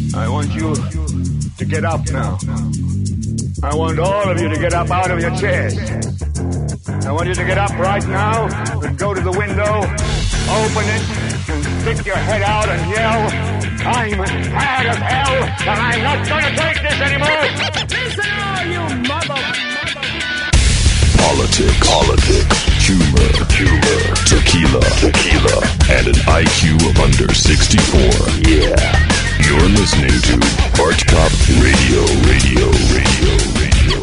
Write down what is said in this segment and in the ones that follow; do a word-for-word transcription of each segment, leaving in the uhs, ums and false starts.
I want you to get up now. I want all of you to get up out of your chairs. I want you to get up right now and go to the window, open it, and stick your head out and yell, I'm mad as hell, and I'm not going to take this anymore. Listen, all you mother... Politics, politics, humor, humor, tequila, tequila, and an I Q of under sixty-four. Yeah. You're listening to Bart Cop Radio, Radio, Radio, Radio.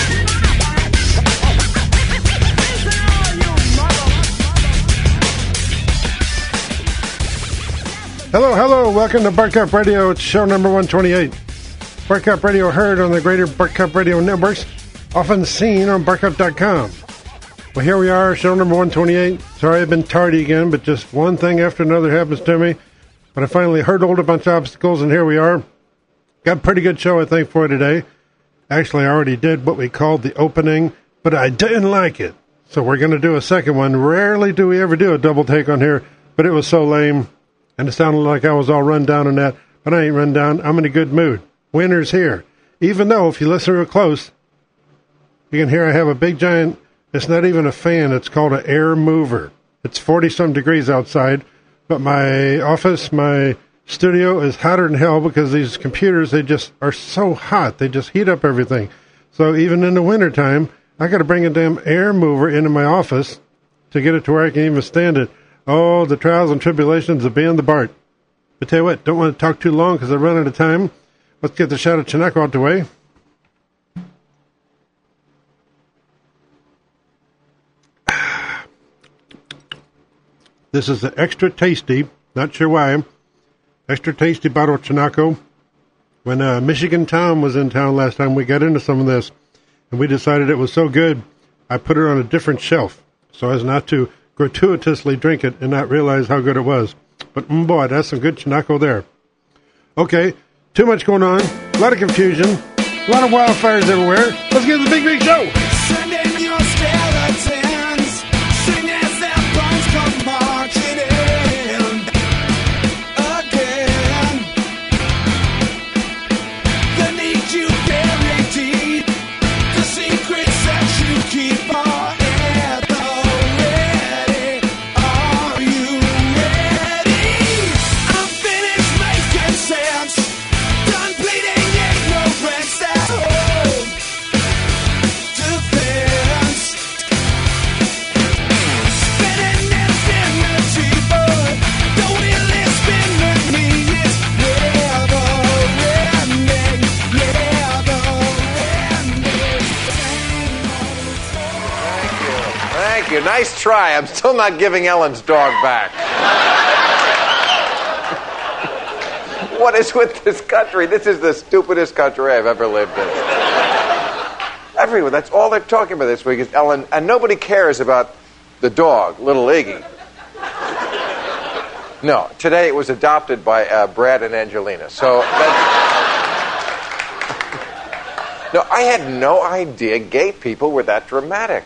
Hello, hello. Welcome to Bart Cop Radio. It's show number one twenty-eight. Bart Cop Radio heard on the greater Bart Cop Radio networks, often seen on bart cop dot com. Well, here we are, show number one twenty-eight. Sorry I've been tardy again, but just one thing after another happens to me. But I finally hurdled a bunch of obstacles, and here we are. Got a pretty good show, I think, for you today. Actually, I already did what we called the opening, but I didn't like it. So we're going to do a second one. Rarely do we ever do a double take on here, but it was so lame, and it sounded like I was all run down on that. But I ain't run down. I'm in a good mood. Winter's here. Even though, if you listen real close, you can hear I have a big giant, it's not even a fan, it's called an air mover. It's forty-some degrees outside. But my office, my studio is hotter than hell because these computers, they just are so hot. They just heat up everything. So even in the wintertime, I got to bring a damn air mover into my office to get it to where I can even stand it. Oh, the trials and tribulations of being the Bart. But tell you what, don't want to talk too long because I run out of time. Let's get the shot of Chinook out the way. This is the extra tasty, not sure why, extra tasty bottle of Chinook. When uh, Michigan Tom was in town last time, we got into some of this, and we decided it was so good, I put it on a different shelf, so as not to gratuitously drink it and not realize how good it was. But, mm, boy, that's some good Chinook there. Okay, too much going on, a lot of confusion, a lot of wildfires everywhere. Let's get to the big, big show. Send in your skeletons, sing as their bones come marching in again. They need you guaranteed, the secrets that you keep are at the ready. Are you ready? I'm finished making sense, done bleeding ignorance that hold defense. Spinning infinity, but the wheel is spinning me. It's never ending, never ending. Thank you. Nice try. I'm still not giving Ellen's dog back. What is with this country? This is the stupidest country I've ever lived in. Everyone, that's all they're talking about this week is Ellen, and nobody cares about the dog, little Iggy. No, today it was adopted by uh, Brad and Angelina. So, that... no, I had no idea gay people were that dramatic.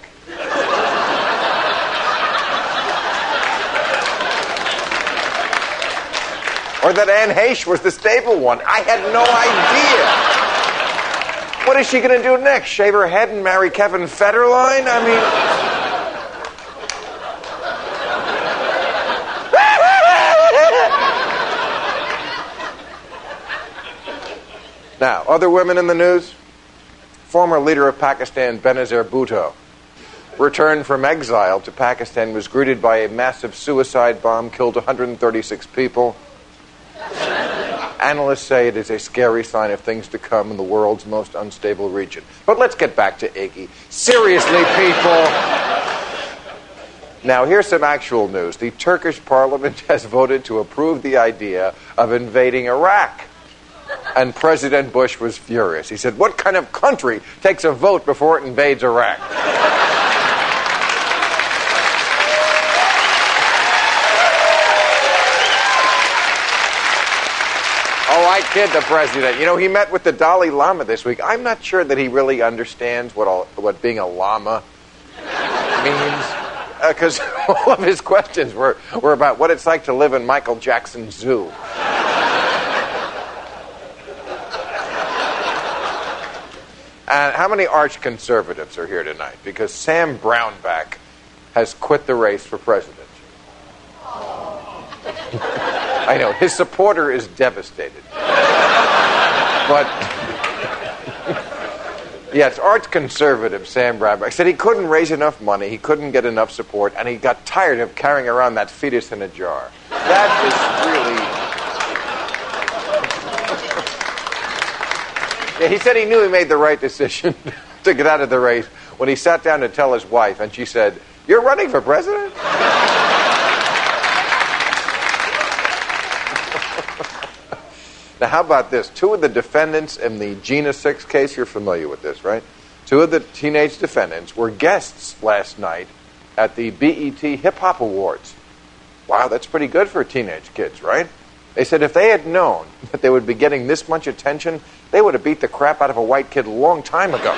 Or that Anne Heche was the stable one. I had no idea. What is she going to do next? Shave her head and marry Kevin Federline? I mean... Now, other women in the news? Former leader of Pakistan, Benazir Bhutto, returned from exile to Pakistan, was greeted by a massive suicide bomb, killed one hundred thirty-six people. Analysts say it is a scary sign of things to come in the world's most unstable region. But let's get back to Iggy. Seriously, people. Now, here's some actual news. The Turkish parliament has voted to approve the idea of invading Iraq. And President Bush was furious. He said, what kind of country takes a vote before it invades Iraq? Oh, I kid the president. You know, he met with the Dalai Lama this week. I'm not sure that he really understands what a, what being a llama means. Because uh, all of his questions were, were about what it's like to live in Michael Jackson's zoo. And how many arch conservatives are here tonight? Because Sam Brownback has quit the race for president. I know, his supporter is devastated. But, yes, arch conservative Sam Brownback said he couldn't raise enough money, he couldn't get enough support, and he got tired of carrying around that fetus in a jar. That is really... Yeah, he said he knew he made the right decision to get out of the race when he sat down to tell his wife, and she said, "You're running for president?" Now, how about this? Two of the defendants in the Gina Six case, you're familiar with this, right? Two of the teenage defendants were guests last night at the B E T Hip Hop Awards. Wow, that's pretty good for teenage kids, right? They said if they had known that they would be getting this much attention, they would have beat the crap out of a white kid a long time ago.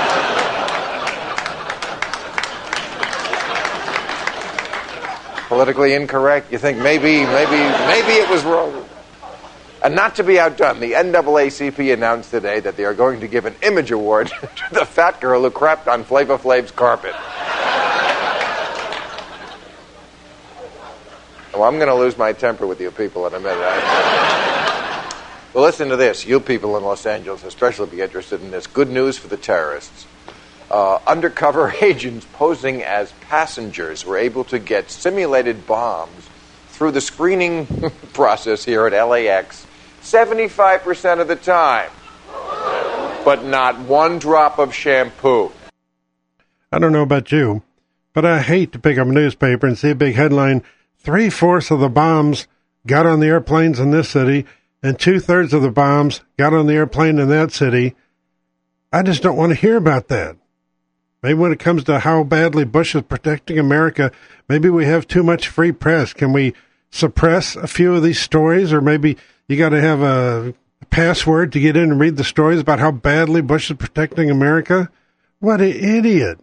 Politically incorrect? You think maybe, maybe, maybe it was wrong. And not to be outdone, the N double A C P announced today that they are going to give an image award to the fat girl who crapped on Flavor Flav's carpet. Well, I'm going to lose my temper with you people in a minute. Well, listen to this. You people in Los Angeles especially be interested in this. Good news for the terrorists. Uh, undercover agents posing as passengers were able to get simulated bombs through the screening process here at L A X seventy-five percent of the time. But not one drop of shampoo. I don't know about you, but I hate to pick up a newspaper and see a big headline, three-fourths of the bombs got on the airplanes in this city, and two-thirds of the bombs got on the airplane in that city. I just don't want to hear about that. Maybe when it comes to how badly Bush is protecting America, maybe we have too much free press. Can we suppress a few of these stories? Or maybe you got to have a password to get in and read the stories about how badly Bush is protecting America? What an idiot.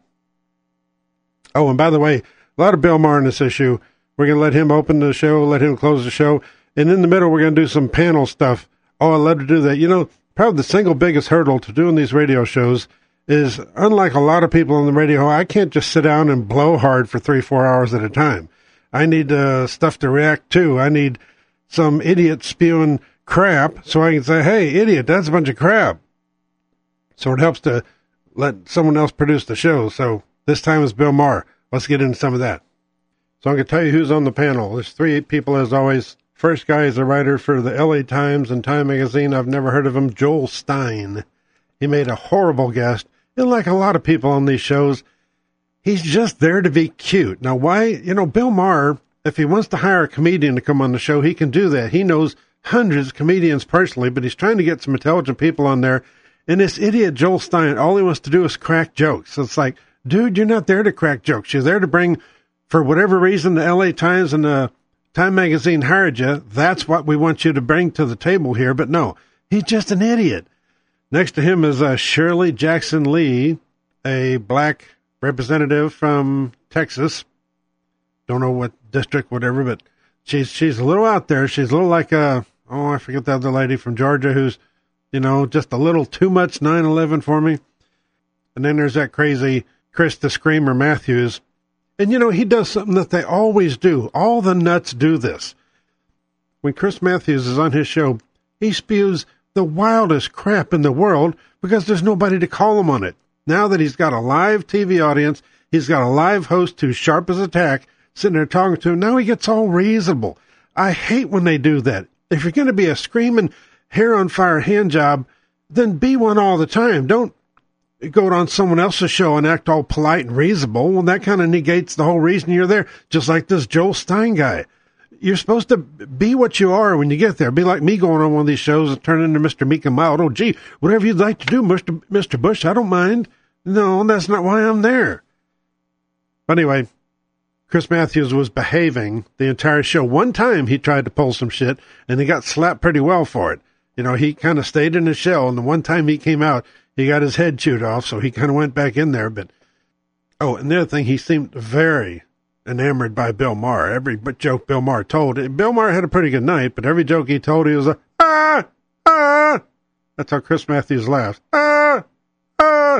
Oh, and by the way, a lot of Bill Maher in this issue. We're going to let him open the show, let him close the show. And in the middle, we're going to do some panel stuff. Oh, I love to do that. You know, probably the single biggest hurdle to doing these radio shows is, unlike a lot of people on the radio, I can't just sit down and blow hard for three, four hours at a time. I need uh, stuff to react to. I need some idiot spewing crap so I can say, hey, idiot, that's a bunch of crap. So it helps to let someone else produce the show. So this time it's Bill Maher. Let's get into some of that. So I'm going to tell you who's on the panel. There's three people, as always. First guy is a writer for the L A Times and Time Magazine. I've never heard of him, Joel Stein. He made a horrible guest. And like a lot of people on these shows, he's just there to be cute. Now, why? You know, Bill Maher, if he wants to hire a comedian to come on the show, he can do that. He knows hundreds of comedians personally, but he's trying to get some intelligent people on there. And this idiot Joel Stein, all he wants to do is crack jokes. So it's like, dude, you're not there to crack jokes. You're there to bring, for whatever reason, the L A Times and the Time Magazine hired you. That's what we want you to bring to the table here. But no, he's just an idiot. Next to him is uh, Shirley Jackson Lee, a black representative from Texas. Don't know what district, whatever, but she's she's a little out there. She's a little like, uh, oh, I forget the other lady from Georgia who's, you know, just a little too much nine eleven for me. And then there's that crazy Chris the Screamer Matthews. And, you know, he does something that they always do. All the nuts do this. When Chris Matthews is on his show, he spews the wildest crap in the world because there's nobody to call him on it. Now that he's got a live T V audience, he's got a live host who's sharp as a tack sitting there talking to him. Now he gets all reasonable. I hate when they do that. If you're going to be a screaming, hair on fire hand job, then be one all the time. Don't go on someone else's show and act all polite and reasonable. Well, that kind of negates the whole reason you're there. Just like this Joel Stein guy. You're supposed to be what you are when you get there. Be like me going on one of these shows and turn into Mister Meek and Mild. Oh, gee, whatever you'd like to do, Mister Mister Bush, I don't mind. No, that's not why I'm there. But anyway, Chris Matthews was behaving the entire show. One time he tried to pull some shit, and he got slapped pretty well for it. You know, he kind of stayed in his shell, and the one time he came out, he got his head chewed off, so he kind of went back in there. But oh, and the other thing, he seemed very enamored by Bill Maher. Every joke Bill Maher told, Bill Maher had a pretty good night, but every joke he told, he was a, ah, ah. That's how Chris Matthews laughed. Ah, ah.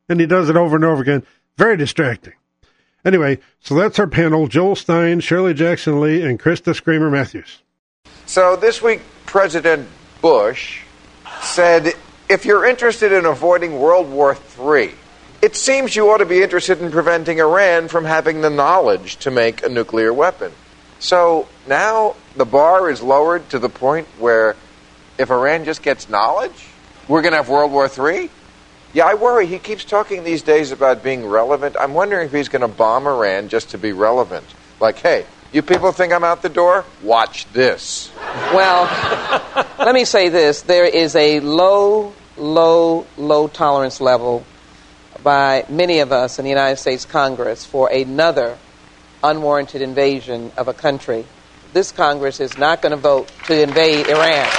And he does it over and over again. Very distracting. Anyway, so that's our panel, Joel Stein, Shirley Jackson Lee, and Krista Screamer Matthews. So this week, President Bush said, if you're interested in avoiding World War Three, it seems you ought to be interested in preventing Iran from having the knowledge to make a nuclear weapon. So now the bar is lowered to the point where if Iran just gets knowledge, we're going to have World War Three? Yeah, I worry. He keeps talking these days about being relevant. I'm wondering if he's going to bomb Iran just to be relevant. Like, hey, you people think I'm out the door? Watch this. Well, let me say this. There is a low, low, low tolerance level by many of us in the United States Congress for another unwarranted invasion of a country. This Congress is not going to vote to invade Iran.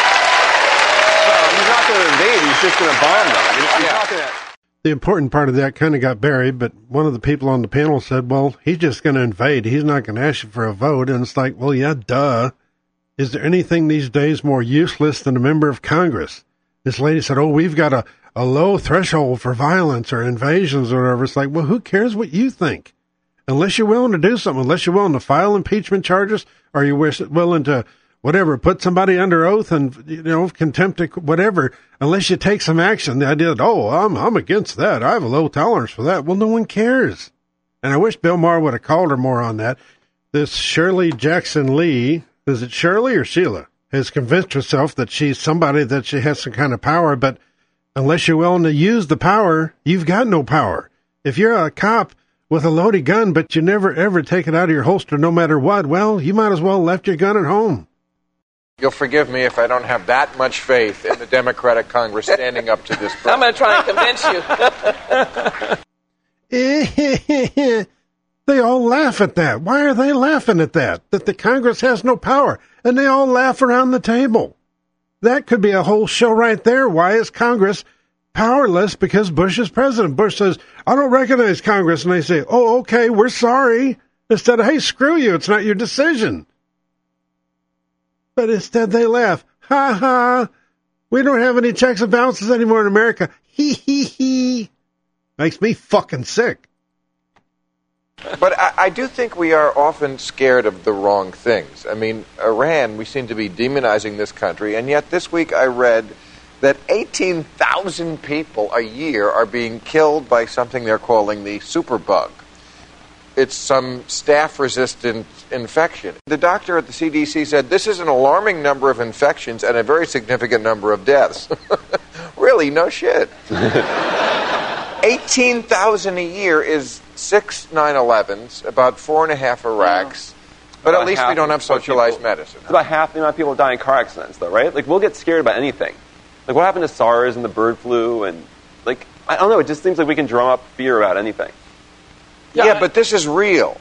Well, he's not going to invade. He's just going to bomb them. I mean, I'm Yeah. talking to... The important part of that kind of got buried, but one of the people on the panel said, well, he's just going to invade. He's not going to ask you for a vote. And it's like, well, yeah, duh. Is there anything these days more useless than a member of Congress? This lady said, oh, we've got a, a low threshold for violence or invasions or whatever. It's like, well, who cares what you think? Unless you're willing to do something, unless you're willing to file impeachment charges, or you're willing to, whatever, put somebody under oath and, you know, contempt, whatever, unless you take some action. The idea that, oh, I'm, I'm against that. I have a low tolerance for that. Well, no one cares. And I wish Bill Maher would have called her more on that. This Shirley Jackson Lee, is it Shirley or Sheila, has convinced herself that she's somebody, that she has some kind of power, but unless you're willing to use the power, you've got no power. If you're a cop with a loaded gun, but you never ever take it out of your holster no matter what, well, you might as well have left your gun at home. You'll forgive me if I don't have that much faith in the Democratic Congress standing up to this I'm problem. going to try and convince you. They all laugh at that. Why are they laughing at that? That the Congress has no power. And they all laugh around the table. That could be a whole show right there. Why is Congress powerless? Because Bush is president. Bush says, I don't recognize Congress. And they say, oh, okay, we're sorry. Instead of, hey, screw you, it's not your decision. But instead they laugh. Ha ha. We don't have any checks and balances anymore in America. Hee hee hee. Makes me fucking sick. But I, I do think we are often scared of the wrong things. I mean, Iran, we seem to be demonizing this country, and yet this week I read that eighteen thousand people a year are being killed by something they're calling the superbug. It's some staph-resistant infection. The doctor at the C D C said this is an alarming number of infections and a very significant number of deaths. Really, no shit. eighteen thousand a year is six nine elevens, about four and a half Iraqs, but About at least half we don't have of socialized people. medicine. It's about half the amount of people die in car accidents, though, right? Like, we'll get scared about anything. Like, what happened to SARS and the bird flu? And, like, I don't know. It just seems like we can drum up fear about anything. Yeah, yeah but this is real.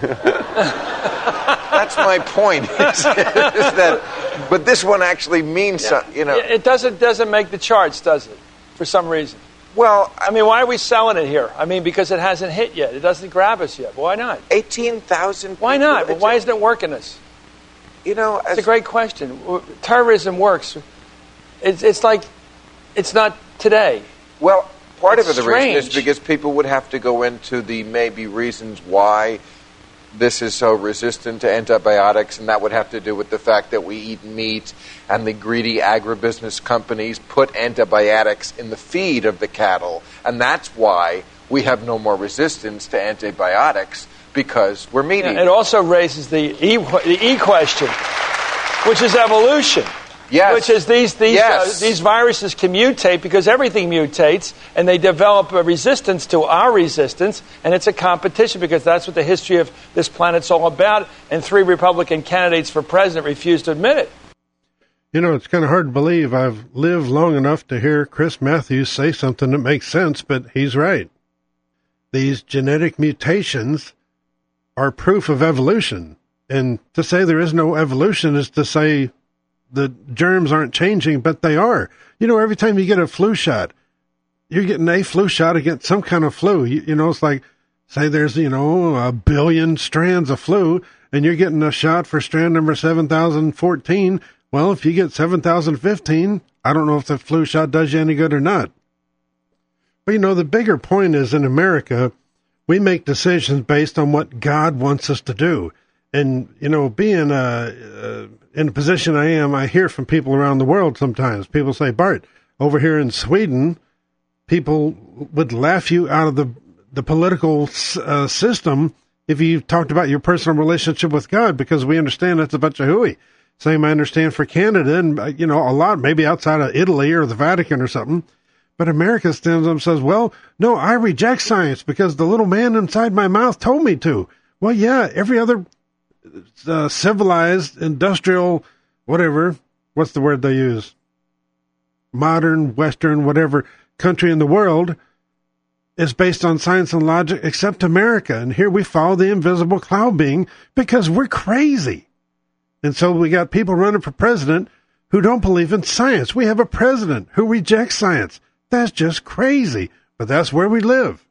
That's my point. Is, is that, but this one actually means Yeah. something, you know. It doesn't doesn't make the charts, does it? For some reason. Well, I mean, why are we selling it here? I mean, because it hasn't hit yet. It doesn't grab us yet. Why not? eighteen thousand Why not? But why isn't it working us? You know, It's a great question. Terrorism works. It's it's like it's not today. Well, part It's of it, the reason is strange. because people would have to go into the maybe reasons why this is so resistant to antibiotics, and that would have to do with the fact that we eat meat and the greedy agribusiness companies put antibiotics in the feed of the cattle, and that's why we have no more resistance to antibiotics, because we're meat Yeah, eaters. it also raises the E, the E question, which is evolution. Yes. Which is these these Yes. uh, these viruses can mutate because everything mutates, and they develop a resistance to our resistance, and it's a competition because that's what the history of this planet's all about. And three Republican candidates for president refuse to admit it. You know, it's kind of hard to believe I've lived long enough to hear Chris Matthews say something that makes sense, but he's right. These genetic mutations are proof of evolution. And to say there is no evolution is to say the germs aren't changing, but they are. You know, every time you get a flu shot, you're getting a flu shot against some kind of flu. You, you know, it's like, say there's, you know, a billion strands of flu, and you're getting a shot for strand number seven thousand fourteen. Well, if you get seven thousand fifteen, I don't know if the flu shot does you any good or not. But, you know, the bigger point is in America, we make decisions based on what God wants us to do. And, you know, being uh, uh, in the position I am, I hear from people around the world sometimes. People say, Bart, over here in Sweden, people would laugh you out of the, the political uh, system if you talked about your personal relationship with God, because we understand that's a bunch of hooey. Same I understand for Canada and, you know, a lot, maybe outside of Italy or the Vatican or something. But America stands up and says, well, no, I reject science because the little man inside my mouth told me to. Well, yeah, every other uh, civilized, industrial, whatever, what's the word they use? Modern, Western, whatever country in the world is based on science and logic except America. And here we follow the invisible cloud being because we're crazy. And so we got people running for president who don't believe in science. We have a president who rejects science. That's just crazy. But that's where we live.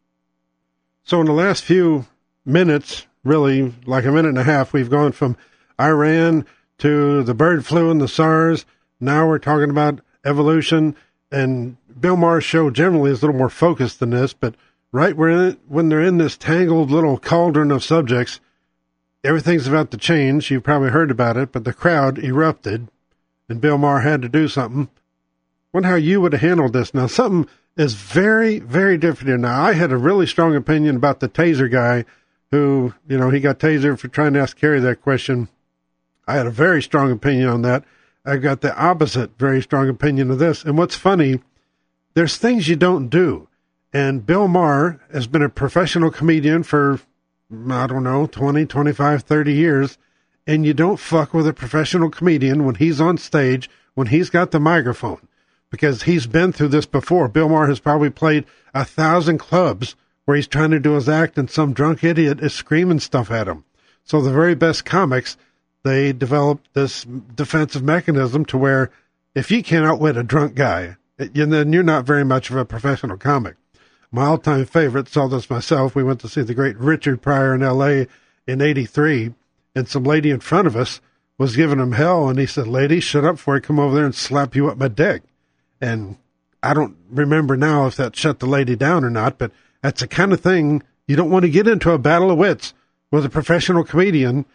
So in the last few minutes, really like a minute and a half, we've gone from Iran to the bird flu and the SARS. Now we're talking about evolution. And Bill Maher's show generally is a little more focused than this, but right when, when they're in this tangled little cauldron of subjects, everything's about to change. You've probably heard about it, but the crowd erupted, and Bill Maher had to do something. Wonder how you would have handled this. Now, something is very, very different here. Now, I had a really strong opinion about the taser guy who, you know, he got tasered for trying to ask Kerry that question. I had a very strong opinion on that. I got the opposite very strong opinion of this. And what's funny, there's things you don't do. And Bill Maher has been a professional comedian for, I don't know, twenty, twenty-five, thirty years. And you don't fuck with a professional comedian when he's on stage, when he's got the microphone. Because he's been through this before. Bill Maher has probably played a thousand clubs where he's trying to do his act and some drunk idiot is screaming stuff at him. So the very best comics, they developed this defensive mechanism to where if you can't outwit a drunk guy, then you're not very much of a professional comic. My all-time favorite, saw this myself, we went to see the great Richard Pryor in L A in eighty-three, and some lady in front of us was giving him hell, and he said, lady, shut up before I come over there and slap you up my dick. And I don't remember now if that shut the lady down or not, but that's the kind of thing you don't want to get into a battle of wits with a professional comedian.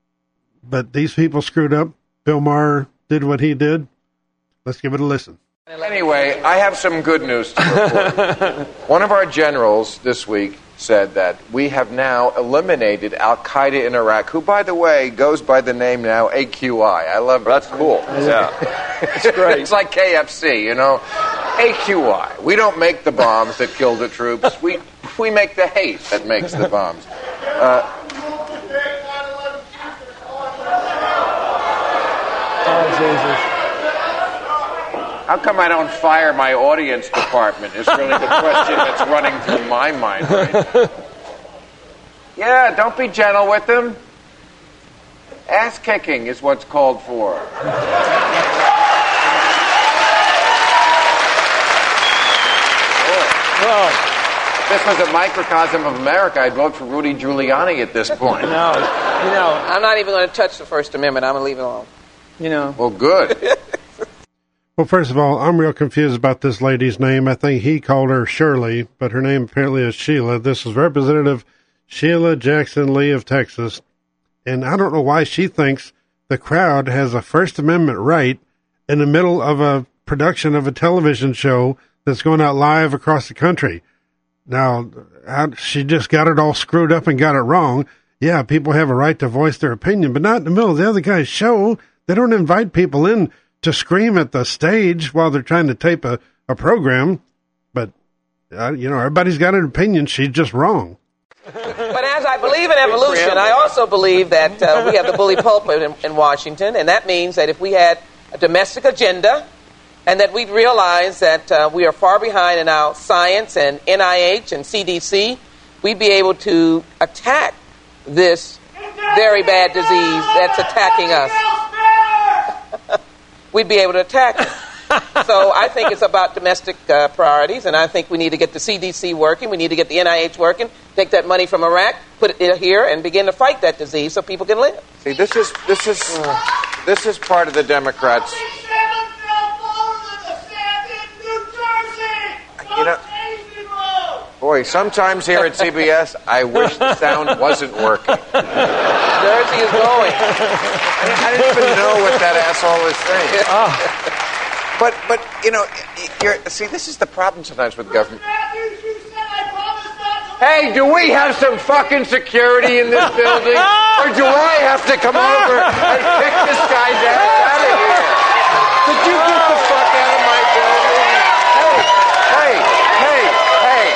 But these people screwed up. Bill Maher did what he did. Let's give it a listen. Anyway, I have some good news to report. One of our generals this week said that we have now eliminated Al-Qaeda in Iraq, who, by the way, goes by the name now A Q I. I love that. That's cool. Yeah. It's great. It's like K F C, you know. A Q I. We don't make the bombs that kill the troops. We we make the hate that makes the bombs. Uh, Oh, Jesus. How come I don't fire my audience department is really the question that's running through my mind right. Yeah, don't be gentle with them. Ass kicking is what's called for. Well, if this was a microcosm of America, I'd vote for Rudy Giuliani at this point. no, you know, I'm not even going to touch the First Amendment. I'm going to leave it alone. you know. Well, good. Well, first of all, I'm real confused about this lady's name. I think he called her Shirley, but her name apparently is Sheila. This is Representative Sheila Jackson Lee of Texas. And I don't know why she thinks the crowd has a First Amendment right in the middle of a production of a television show that's going out live across the country. Now, how, she just got it all screwed up and got it wrong. Yeah, people have a right to voice their opinion, but not in the middle of the other guy's show. They don't invite people in to scream at the stage while they're trying to tape a, a program. But, uh, you know, everybody's got an opinion. She's just wrong. But as I believe in evolution, I also believe that uh, we have the bully pulpit in, in Washington, and that means that if we had a domestic agenda and that we'd realize that uh, we are far behind in our science and N I H and C D C, we'd be able to attack this very bad disease that's attacking us. We'd be able to attack it. So I think it's about domestic uh, priorities, and I think we need to get the C D C working. We need to get the N I H working, take that money from Iraq, put it here, and begin to fight that disease so people can live. See, this is this is this is part of the Democrats. You know, Boy, sometimes here at C B S, I wish the sound wasn't working. Jersey is going. I didn't even know what that asshole was saying. Oh. But, but you know, you're, see, this is the problem sometimes with government. Hey, do we have some fucking security in this building? Or do I have to come over and kick this guy's ass out of here? Could you get the fuck out of my building? Hey, hey, hey,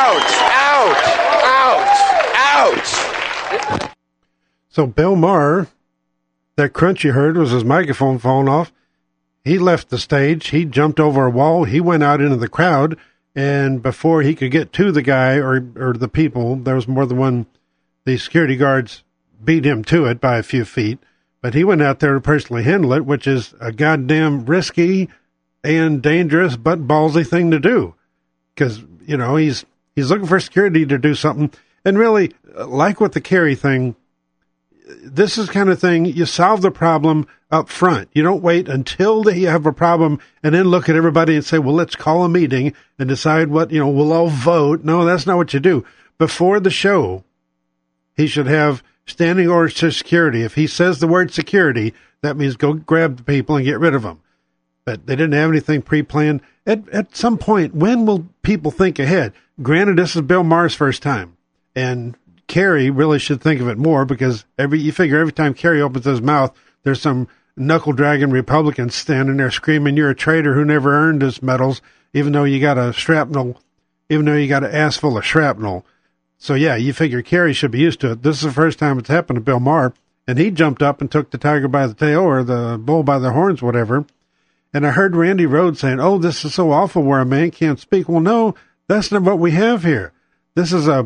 hey, ouch, ouch, ouch, ouch. So Bill Maher, that crunch you heard was his microphone falling off. He left the stage. He jumped over a wall. He went out into the crowd. And before he could get to the guy or, or the people, there was more than one, the security guards beat him to it by a few feet. But he went out there to personally handle it, which is a goddamn risky and dangerous but ballsy thing to do. Because, you know, he's he's looking for security to do something. And really, like with the Kerry thing, this is the kind of thing, you solve the problem up front. You don't wait until you have a problem and then look at everybody and say, well, let's call a meeting and decide what, you know, we'll all vote. No, that's not what you do. Before the show, he should have standing orders to security. If he says the word security, that means go grab the people and get rid of them. But they didn't have anything pre-planned. At, at some point, when will people think ahead? Granted, this is Bill Maher's first time. And Kerry really should think of it more because every you figure every time Kerry opens his mouth, there's some knuckle-dragging Republican standing there screaming, you're a traitor who never earned his medals, even though you got a shrapnel, even though you got an ass full of shrapnel. So, yeah, you figure Kerry should be used to it. This is the first time it's happened to Bill Maher, and he jumped up and took the tiger by the tail or the bull by the horns, whatever. And I heard Randy Rhoads saying, oh, this is so awful where a man can't speak. Well, no, that's not what we have here. This is a...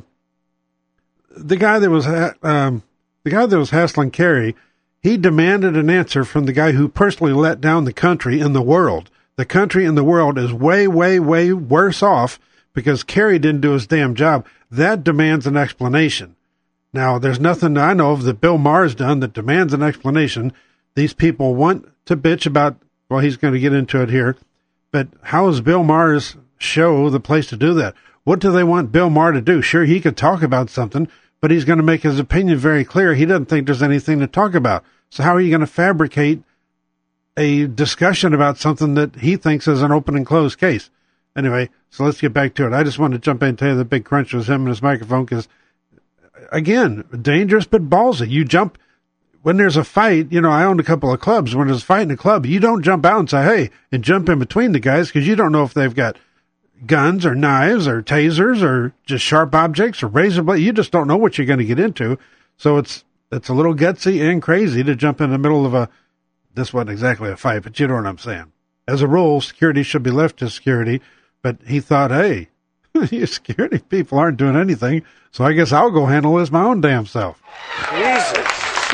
The guy that was um, the guy that was hassling Kerry, he demanded an answer from the guy who personally let down the country and the world. The country and the world is way, way, way worse off because Kerry didn't do his damn job. That demands an explanation. Now, there's nothing I know of that Bill Maher's done that demands an explanation. These people want to bitch about, well, he's going to get into it here, but how is Bill Maher's show the place to do that? What do they want Bill Maher to do? Sure, he could talk about something, but he's going to make his opinion very clear. He doesn't think there's anything to talk about. So how are you going to fabricate a discussion about something that he thinks is an open and closed case? Anyway, so let's get back to it. I just wanted to jump in and tell you the big crunch was him and his microphone because, again, dangerous but ballsy. You jump, when there's a fight, you know, I owned a couple of clubs. When there's a fight in a club, you don't jump out and say, hey, and jump in between the guys because you don't know if they've got guns or knives or tasers or just sharp objects or razor blades. You just don't know what you're going to get into. So it's it's a little gutsy and crazy to jump in the middle of a, this wasn't exactly a fight, but you know what I'm saying. As a rule, security should be left to security, but he thought, hey, you security people aren't doing anything, so I guess I'll go handle this my own damn self. Jesus.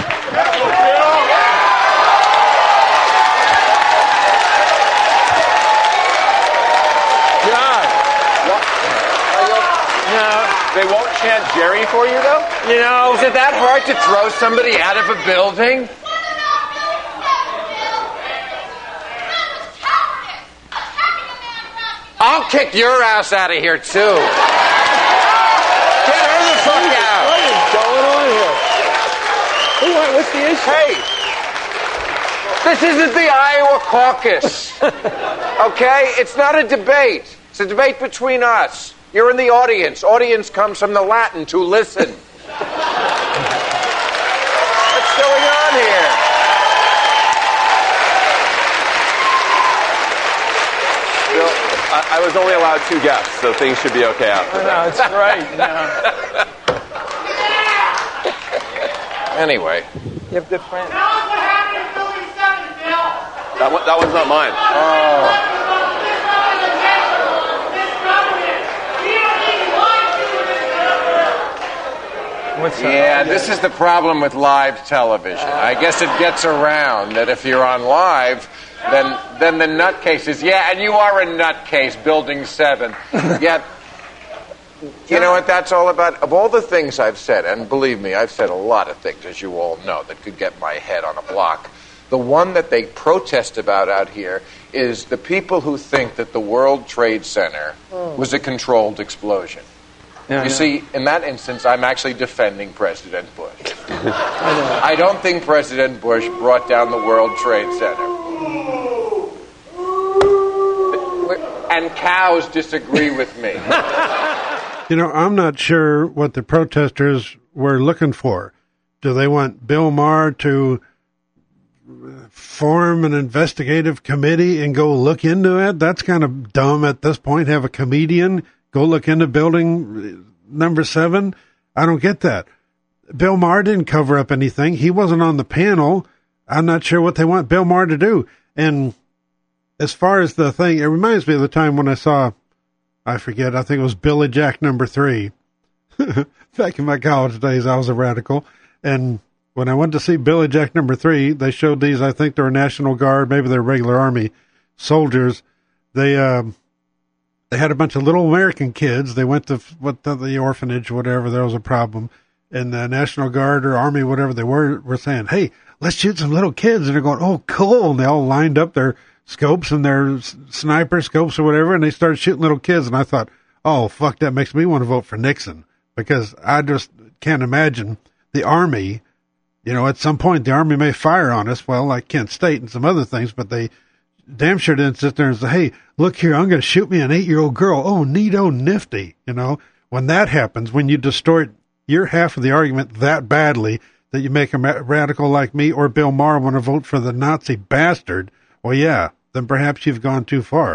They won't chant Jerry for you, though? You know, is it that hard to throw somebody out of a building? I'll kick your ass out of here, too. Get her the fuck out. What is going on here? What, what's the issue? Hey, this isn't the Iowa caucus. Okay? It's not a debate. It's a debate between us. You're in the audience. Audience comes from the Latin to listen. What's going on here? Bill, I, I was only allowed two guests, so things should be okay after Oh, that. no, it's great. No. Anyway. You have good friends. Tell us what happened in Building seven, Bill. That, one, that one's not mine. Oh. What's that? Yeah, this is the problem with live television. I guess it gets around that if you're on live, then then the nutcases, yeah, and you are a nutcase, Building seven. Yet, you know what that's all about? Of all the things I've said, and believe me, I've said a lot of things, as you all know, that could get my head on a block. The one that they protest about out here is the people who think that the World Trade Center was a controlled explosion. Yeah, you yeah. see, in that instance, I'm actually defending President Bush. I know. I don't think President Bush brought down the World Trade Center. And cows disagree with me. You know, I'm not sure what the protesters were looking for. Do they want Bill Maher to form an investigative committee and go look into it? That's kind of dumb at this point. Have a comedian go look into building number seven? I don't get that. Bill Maher didn't cover up anything. He wasn't on the panel. I'm not sure what they want Bill Maher to do. And as far as the thing, it reminds me of the time when I saw, I forget, I think it was Billy Jack number three. Back in my college days, I was a radical. And when I went to see Billy Jack number three, they showed these, I think they were National Guard, maybe they're regular Army soldiers. They, um, they had a bunch of little American kids. They went to what the, the orphanage, whatever, there was a problem. And the National Guard or Army, whatever they were, were saying, hey, let's shoot some little kids. And they're going, oh, cool. And they all lined up their scopes and their s- sniper scopes or whatever, and they started shooting little kids. And I thought, oh, fuck, that makes me want to vote for Nixon, because I just can't imagine the Army, you know, at some point the Army may fire on us, well, like Kent State and some other things, but they damn sure didn't sit there and say, hey, look here, I'm going to shoot me an eight-year-old girl. Oh, neato, nifty. You know, when that happens, when you distort your half of the argument that badly that you make a ma- radical like me or Bill Maher want to vote for the Nazi bastard, well, yeah, then perhaps you've gone too far.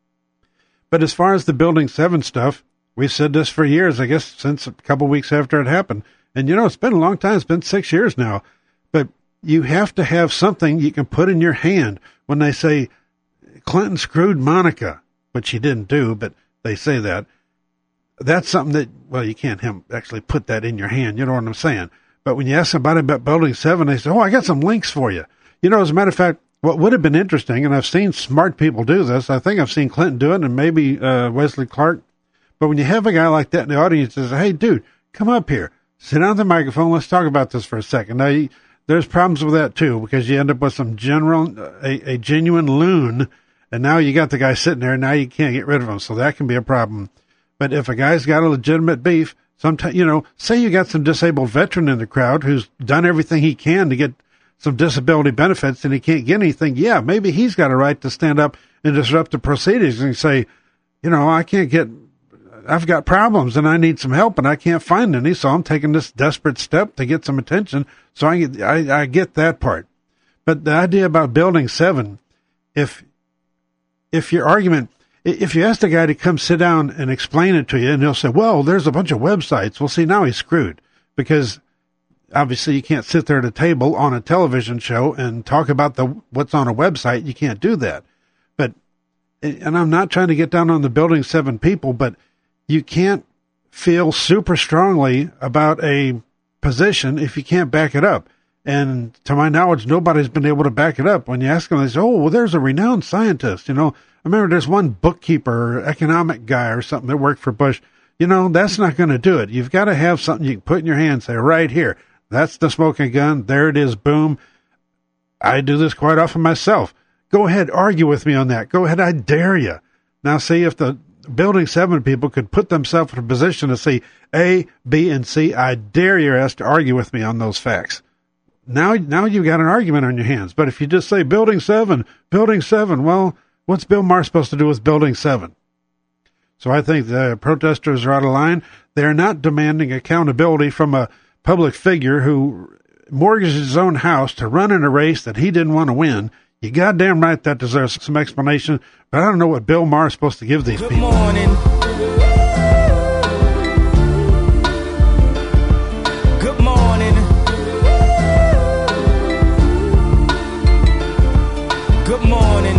But as far as the Building seven stuff, we've said this for years, I guess since a couple of weeks after it happened. And, you know, it's been a long time. It's been six years now. But you have to have something you can put in your hand when they say Clinton screwed Monica, which she didn't do, but they say that. That's something that, well, you can't have, actually put that in your hand. You know what I'm saying? But when you ask somebody about Building seven, they say, oh, I got some links for you. You know, as a matter of fact, what would have been interesting, and I've seen smart people do this, I think I've seen Clinton do it, and maybe uh, Wesley Clark. But when you have a guy like that in the audience that says, hey, dude, come up here, sit down at the microphone, let's talk about this for a second. Now, you, there's problems with that, too, because you end up with some general, a, a genuine loon, and now you got the guy sitting there, and now you can't get rid of him, so that can be a problem. But if a guy's got a legitimate beef, sometimes, you know, say you got some disabled veteran in the crowd who's done everything he can to get some disability benefits and he can't get anything, yeah, maybe he's got a right to stand up and disrupt the proceedings and say, you know, I can't get, I've got problems and I need some help and I can't find any, so I'm taking this desperate step to get some attention. So I get, I, I get that part. But the idea about Building seven, if, if your argument, if you ask the guy to come sit down and explain it to you and he'll say, well, there's a bunch of websites. Well, see, now he's screwed, because obviously you can't sit there at a table on a television show and talk about the what's on a website. You can't do that. But, and I'm not trying to get down on the Building seven people, but you can't feel super strongly about a position if you can't back it up. And to my knowledge, nobody's been able to back it up. When you ask them, they say, oh, well, there's a renowned scientist. You know, I remember there's one bookkeeper or economic guy or something that worked for Bush. You know, that's not going to do it. You've got to have something you can put in your hand and say, right here, that's the smoking gun. There it is. Boom. I do this quite often myself. Go ahead. Argue with me on that. Go ahead. I dare you. Now, see, if the Building seven people could put themselves in a position to see A, B, and C, I dare your ass to argue with me on those facts. Now, now you've got an argument on your hands. But if you just say Building seven, Building seven, well, what's Bill Maher supposed to do with Building seven? So I think the protesters are out of line. They're not demanding accountability from a public figure who mortgaged his own house to run in a race that he didn't want to win. You goddamn right that deserves some explanation, but I don't know what Bill Maher is supposed to give these Good people. morning. Good morning. Good morning.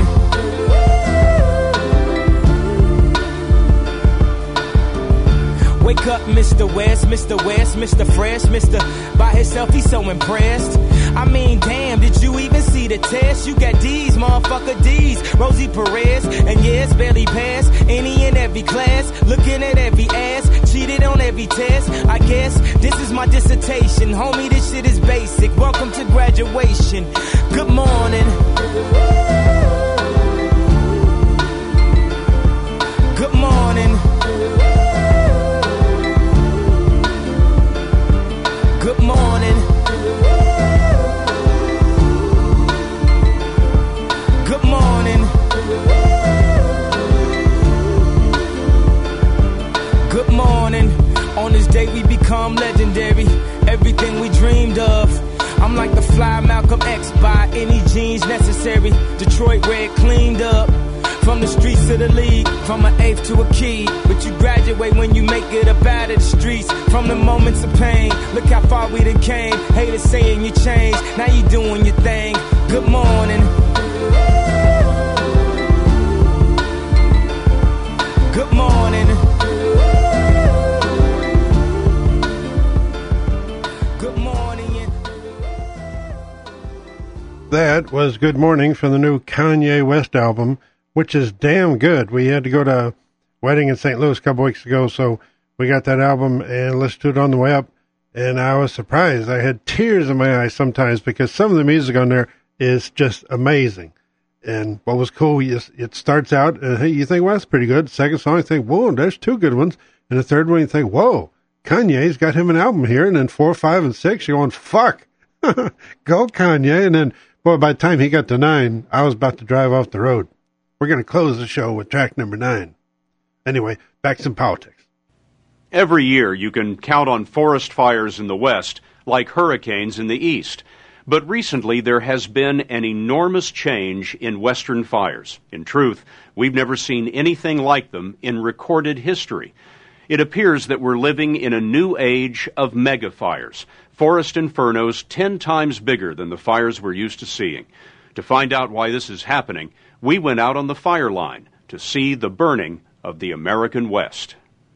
Wake up, Mister West, Mister West, Mister Fresh, Mister By himself, he's so impressed. I mean, damn, did you even see the test? You got D's, motherfucker D's. Rosie Perez, and yes, barely passed any and every class. Looking at every ass, cheated on every test. I guess this is my dissertation. Homie, this shit is basic. Welcome to graduation. Good morning. Good morning. morning. Good morning. On this day we become legendary. Everything we dreamed of. I'm like the fly Malcolm X, by any genes necessary. Detroit red cleaned up. From the streets to the league, from an eighth to a key. But you graduate when you make it up out of the streets. From the moments of pain, look how far we done came. Haters saying you changed, now you doing your thing. Good morning. Good morning. Good morning. That was Good Morning from the new Kanye West album, which is damn good. We had to go to a wedding in Saint Louis a couple weeks ago, so we got that album and listened to it on the way up, and I was surprised. I had tears in my eyes sometimes because some of the music on there is just amazing. And what was cool, it starts out, and hey, you think, well, that's pretty good. Second song, you think, whoa, there's two good ones. And the third one, you think, whoa, Kanye's got him an album here. And then four, five, and six, you're going, fuck, go Kanye. And then, boy, by the time he got to nine, I was about to drive off the road. We're going to close the show with track number nine. Anyway, back to some politics. Every year you can count on forest fires in the west like hurricanes in the east. But recently there has been an enormous change in western fires. In truth, we've never seen anything like them in recorded history. It appears that we're living in a new age of mega fires, forest infernos ten times bigger than the fires we're used to seeing. To find out why this is happening, we went out on the fire line to see the burning of the American West.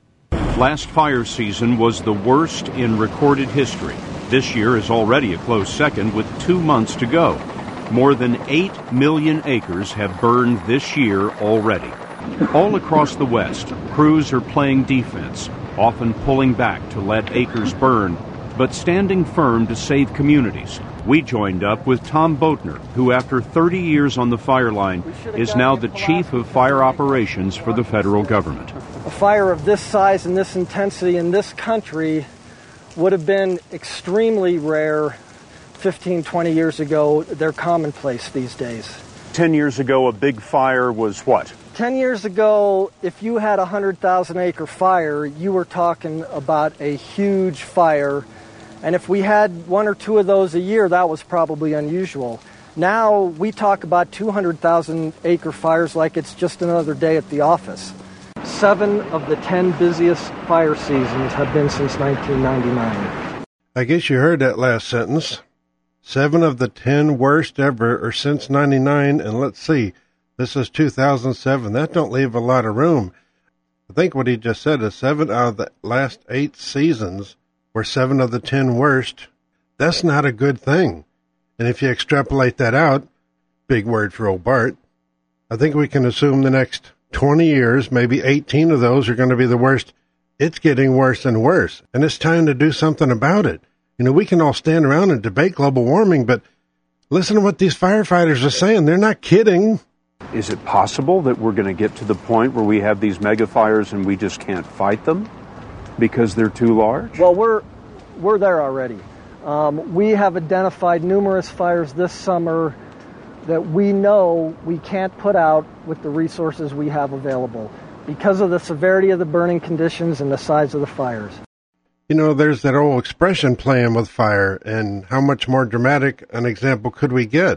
Last fire season was the worst in recorded history. This year is already a close second with two months to go. More than eight million acres have burned this year already. All across the West, crews are playing defense, often pulling back to let acres burn, but standing firm to save communities. We joined up with Tom Boatner, who after thirty years on the fire line is now the chief of fire operations for the federal government. A fire of this size and this intensity in this country would have been extremely rare fifteen, twenty years ago. They're commonplace these days. Ten years ago, a big fire was what? Ten years ago, if you had a one hundred thousand acre fire, you were talking about a huge fire. And if we had one or two of those a year, that was probably unusual. Now we talk about two hundred thousand acre fires like it's just another day at the office. Seven of the ten busiest fire seasons have been since nineteen ninety-nine. I guess you heard that last sentence. Seven of the ten worst ever are since ninety-nine, and let's see, this is two thousand seven. That don't leave a lot of room. I think what he just said is seven out of the last eight seasons were seven of the ten worst. That's not a good thing. And if you extrapolate that out, big word for old Bart, I think we can assume the next twenty years, maybe eighteen of those are going to be the worst. It's getting worse and worse, and it's time to do something about it. You know, we can all stand around and debate global warming, but listen to what these firefighters are saying. They're not kidding. Is it possible that we're going to get to the point where we have these mega fires and we just can't fight them because they're too large? Well, we're we're there already. Um, we have identified numerous fires this summer that we know we can't put out with the resources we have available because of the severity of the burning conditions and the size of the fires. You know, there's that old expression playing with fire, and how much more dramatic an example could we get?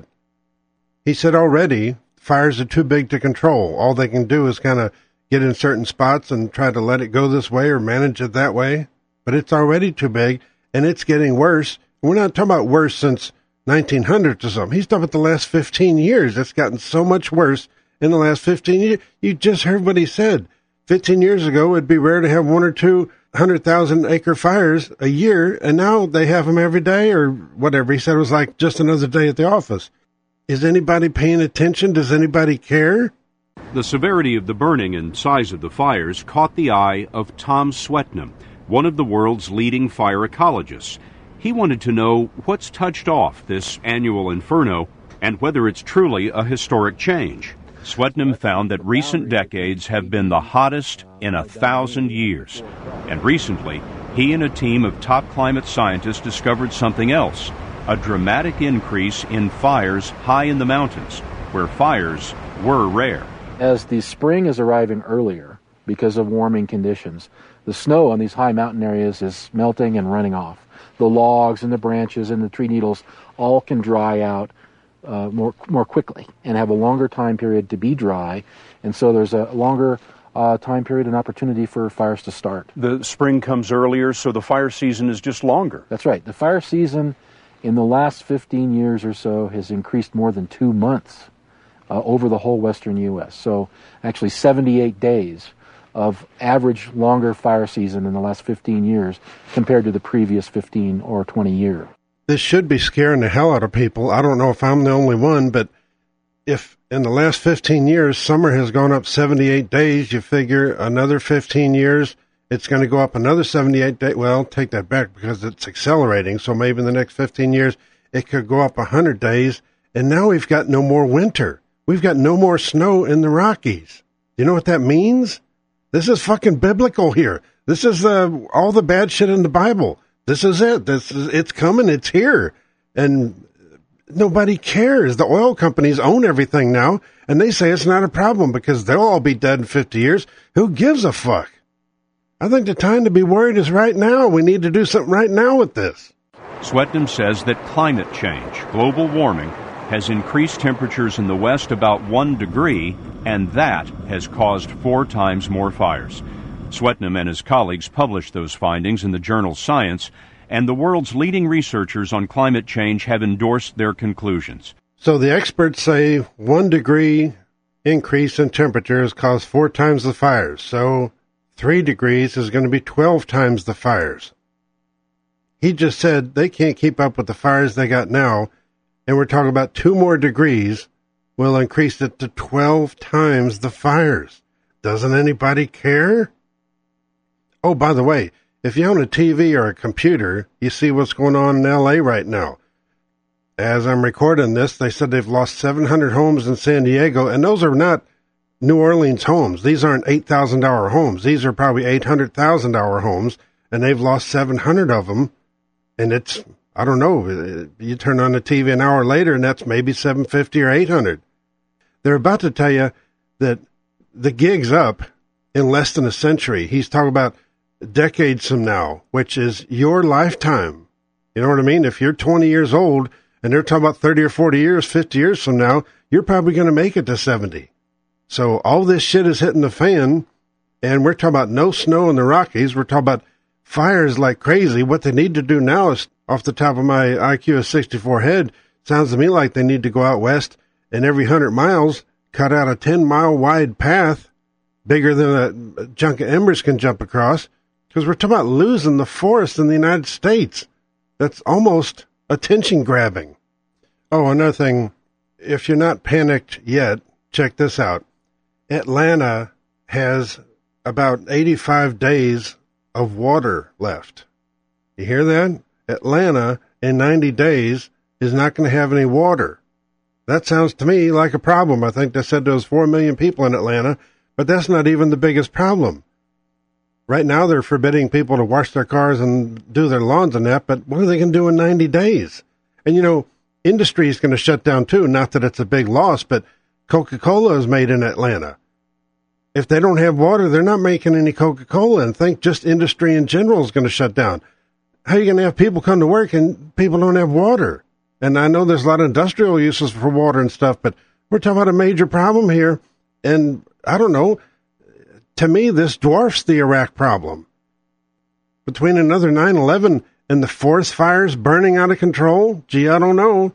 He said already, fires are too big to control. All they can do is kind of get in certain spots and try to let it go this way or manage it that way. But it's already too big, and it's getting worse. We're not talking about worse since nineteen hundred or something. He's talking about the last fifteen years. It's gotten so much worse in the last fifteen years. You just heard what he said. fifteen years ago, it'd be rare to have one or two one hundred thousand acre fires a year, and now they have them every day or whatever. He said it was like just another day at the office. Is anybody paying attention? Does anybody care? The severity of the burning and size of the fires caught the eye of Tom Swetnam, one of the world's leading fire ecologists. He wanted to know what's touched off this annual inferno and whether it's truly a historic change. Swetnam found that recent decades have been the hottest in a thousand years. And recently, he and a team of top climate scientists discovered something else, a dramatic increase in fires high in the mountains, where fires were rare. As the spring is arriving earlier because of warming conditions, the snow on these high mountain areas is melting and running off. The logs and the branches and the tree needles all can dry out uh, more more quickly and have a longer time period to be dry, and so there's a longer uh, time period and opportunity for fires to start. The spring comes earlier, so the fire season is just longer. That's right. The fire season in the last fifteen years or so has increased more than two months uh, over the whole western U S. So actually seventy-eight days of average longer fire season in the last fifteen years compared to the previous fifteen or twenty years. This should be scaring the hell out of people. I don't know if I'm the only one, but if in the last fifteen years summer has gone up seventy-eight days, you figure another fifteen years, it's going to go up another seventy-eight days. Well, take that back because it's accelerating. So maybe in the next fifteen years, it could go up one hundred days. And now we've got no more winter. We've got no more snow in the Rockies. You know what that means? This is fucking biblical here. This is uh, all the bad shit in the Bible. This is it. This is, it's coming. It's here. And nobody cares. The oil companies own everything now, and they say it's not a problem because they'll all be dead in fifty years. Who gives a fuck? I think the time to be worried is right now. We need to do something right now with this. Swetnam says that climate change, global warming, has increased temperatures in the West about one degree, and that has caused four times more fires. Swetnam and his colleagues published those findings in the journal Science, and the world's leading researchers on climate change have endorsed their conclusions. So the experts say one degree increase in temperature has caused four times the fires. So three degrees is going to be twelve times the fires. He just said they can't keep up with the fires they got now, and we're talking about two more degrees will increase it to twelve times the fires. Doesn't anybody care? Oh, by the way, if you own a T V or a computer, you see what's going on in L A right now. As I'm recording this, they said they've lost seven hundred homes in San Diego, and those are not New Orleans homes. These aren't eight thousand dollars homes. These are probably eight hundred thousand dollars homes, and they've lost seven hundred of them, and it's, I don't know, you turn on the T V an hour later, and that's maybe seven hundred fifty or eight hundred. They're about to tell you that the gig's up in less than a century. He's talking about decades from now, which is your lifetime. You know what I mean? If you're twenty years old and they're talking about thirty or forty years, fifty years from now, you're probably going to make it to seventy. So all this shit is hitting the fan, and we're talking about no snow in the Rockies. We're talking about fires like crazy. What they need to do now is, off the top of my I Q of sixty-four head, sounds to me like they need to go out west and every one hundred miles cut out a ten mile wide path bigger than a chunk of embers can jump across, because we're talking about losing the forest in the United States. That's almost attention grabbing. Oh, another thing, if you're not panicked yet, check this out. Atlanta has about eighty-five days of water left. You hear that? Atlanta in ninety days is not going to have any water. That sounds to me like a problem. I think they said there was four million people in Atlanta, but that's not even the biggest problem. Right now they're forbidding people to wash their cars and do their lawns and that, but what are they going to do in ninety days? And you know, industry is going to shut down too. Not that it's a big loss, but Coca-Cola is made in Atlanta. If they don't have water, they're not making any Coca-Cola, and think just industry in general is going to shut down. How are you going to have people come to work and people don't have water? And I know there's a lot of industrial uses for water and stuff, but we're talking about a major problem here. And I don't know, to me, this dwarfs the Iraq problem. Between another nine eleven and the forest fires burning out of control, gee, I don't know.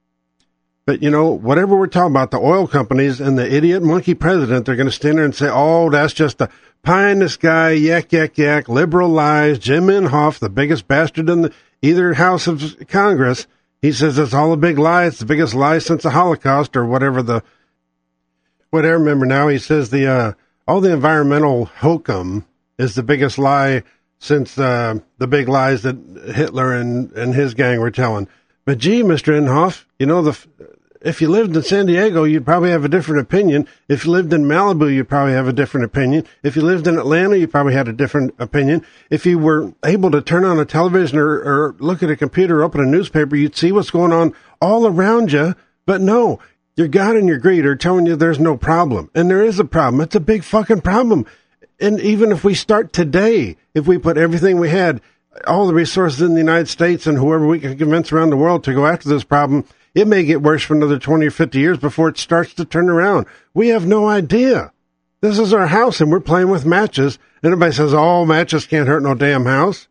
But, you know, whatever we're talking about, the oil companies and the idiot monkey president, they're going to stand there and say, oh, that's just a pie in the sky, yak, yak, yak, liberal lies. Jim Inhofe, the biggest bastard in the, either house of Congress, he says it's all a big lie. It's the biggest lie since the Holocaust or whatever the, whatever. Remember now, he says the, uh, all the environmental hokum is the biggest lie since uh, the big lies that Hitler and, and his gang were telling. But gee, Mister Inhofe, you know, the if you lived in San Diego, you'd probably have a different opinion. If you lived in Malibu, you'd probably have a different opinion. If you lived in Atlanta, you probably had a different opinion. If you were able to turn on a television or, or look at a computer or open a newspaper, you'd see what's going on all around you. But no, Your God and your greed are telling you there's no problem. And there is a problem. It's a big fucking problem. And even if we start today, if we put everything we had, all the resources in the United States and whoever we can convince around the world to go after this problem, it may get worse for another twenty or fifty years before it starts to turn around. We have no idea. This is our house and we're playing with matches. And everybody says, oh, matches can't hurt no damn house.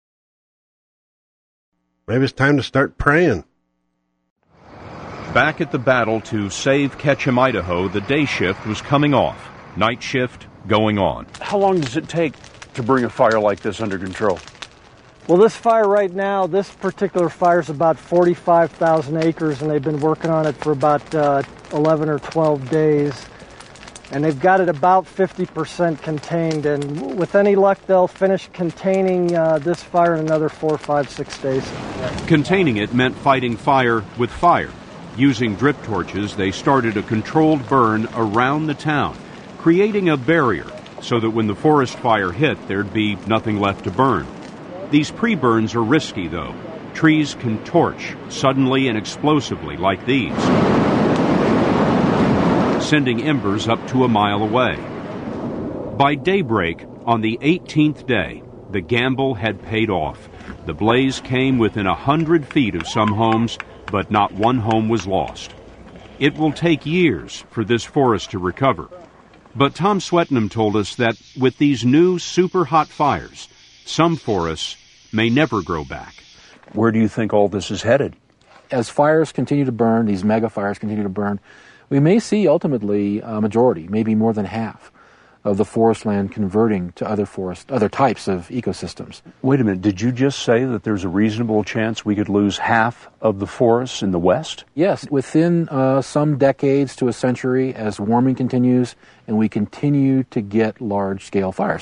Maybe it's time to start praying. Back at the battle to save Ketchum, Idaho, the day shift was coming off. Night shift going on. How long does it take to bring a fire like this under control? Well, this fire right now, this particular fire is about forty-five thousand acres, and they've been working on it for about uh, eleven or twelve days. And they've got it about fifty percent contained, and with any luck, they'll finish containing uh, this fire in another four, five, six days. Containing it meant fighting fire with fire. Using drip torches, they started a controlled burn around the town, creating a barrier so that when the forest fire hit, there'd be nothing left to burn. These pre-burns are risky, though. Trees can torch suddenly and explosively like these, sending embers up to a mile away. By daybreak, on the eighteenth day, the gamble had paid off. The blaze came within a hundred feet of some homes, but not one home was lost. It will take years for this forest to recover. But Tom Swetnam told us that with these new super hot fires, some forests may never grow back. Where do you think all this is headed? As fires continue to burn, these mega fires continue to burn, we may see ultimately a majority, maybe more than half, of the forest land converting to other forest, other types of ecosystems. Wait a minute, did you just say that there's a reasonable chance we could lose half of the forests in the West? Yes, within uh, some decades to a century, as warming continues and we continue to get large-scale fires.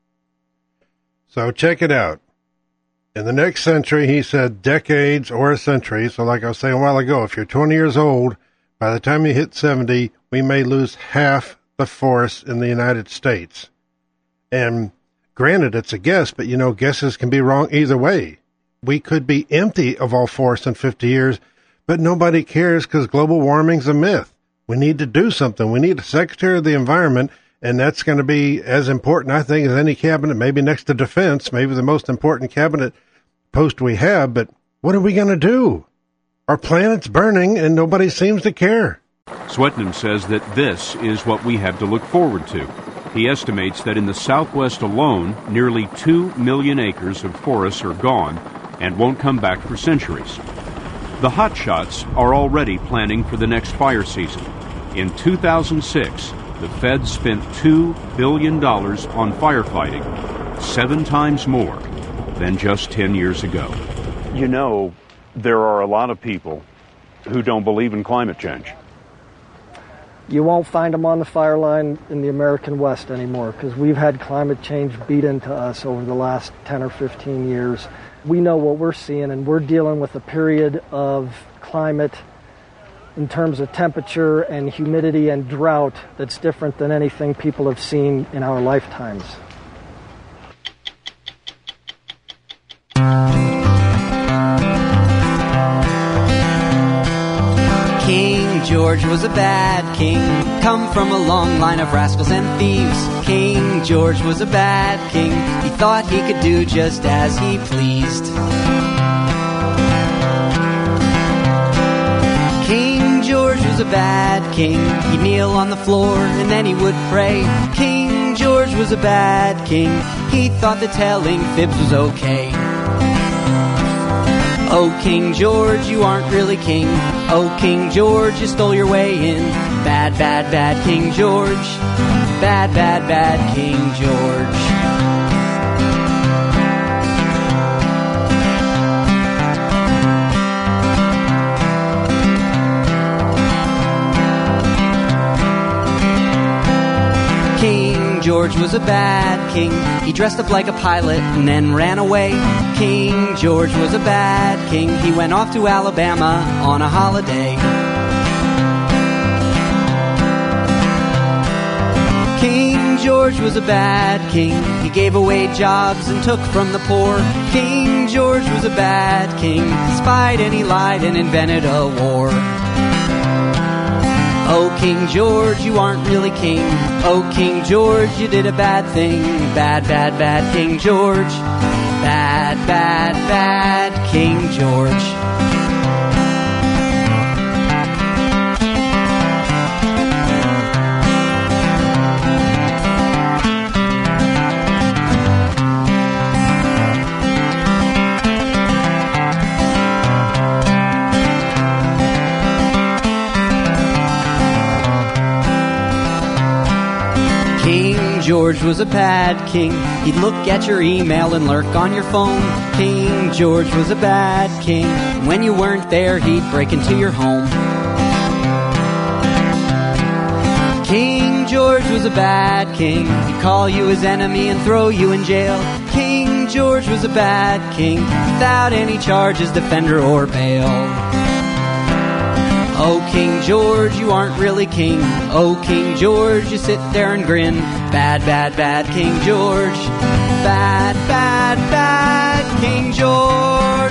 So check it out. In the next century, he said decades or a century. So like I was saying a while ago, if you're twenty years old, by the time you hit seventy, we may lose half the forests in the United States. And granted, it's a guess, but you know, guesses can be wrong either way. We could be empty of all forests in fifty years, but nobody cares because global warming's a myth. We need to do something. We need a Secretary of the Environment, and that's going to be as important, I think, as any cabinet, maybe next to defense, maybe the most important cabinet post we have. But what are we going to do? Our planet's burning, and nobody seems to care. Swetnam says that this is what we have to look forward to. He estimates that in the Southwest alone, nearly two million acres of forests are gone and won't come back for centuries. The hotshots are already planning for the next fire season. In two thousand six, the Fed spent two billion dollars on firefighting, seven times more than just ten years ago. You know, there are a lot of people who don't believe in climate change. You won't find them on the fire line in the American West anymore because we've had climate change beat into us over the last ten or fifteen years. We know what we're seeing, and we're dealing with a period of climate in terms of temperature and humidity and drought that's different than anything people have seen in our lifetimes. King George was a bad king, come from a long line of rascals and thieves. King George was a bad king, he thought he could do just as he pleased. King George was a bad king, he'd kneel on the floor and then he would pray. King George was a bad king, he thought that telling fibs was okay. Oh, King George, you aren't really king. Oh, King George, you stole your way in. Bad, bad, bad King George. Bad, bad, bad King George. George was a bad king. He dressed up like a pilot and then ran away. King George was a bad king. He went off to Alabama on a holiday. King George was a bad king. He gave away jobs and took from the poor. King George was a bad king. He spied and he lied and invented a war. Oh, King George, you aren't really king. Oh, King George, you did a bad thing. Bad, bad, bad King George. Bad, bad, bad King George. George was a bad king. He'd look at your email and lurk on your phone. King George was a bad king. When you weren't there, he'd break into your home. King George was a bad king. He'd call you his enemy and throw you in jail. King George was a bad king, without any charges, defender, or bail. Oh, King George, you aren't really king. Oh, King George, you sit there and grin. Bad, bad, bad King George. Bad, bad, bad King George.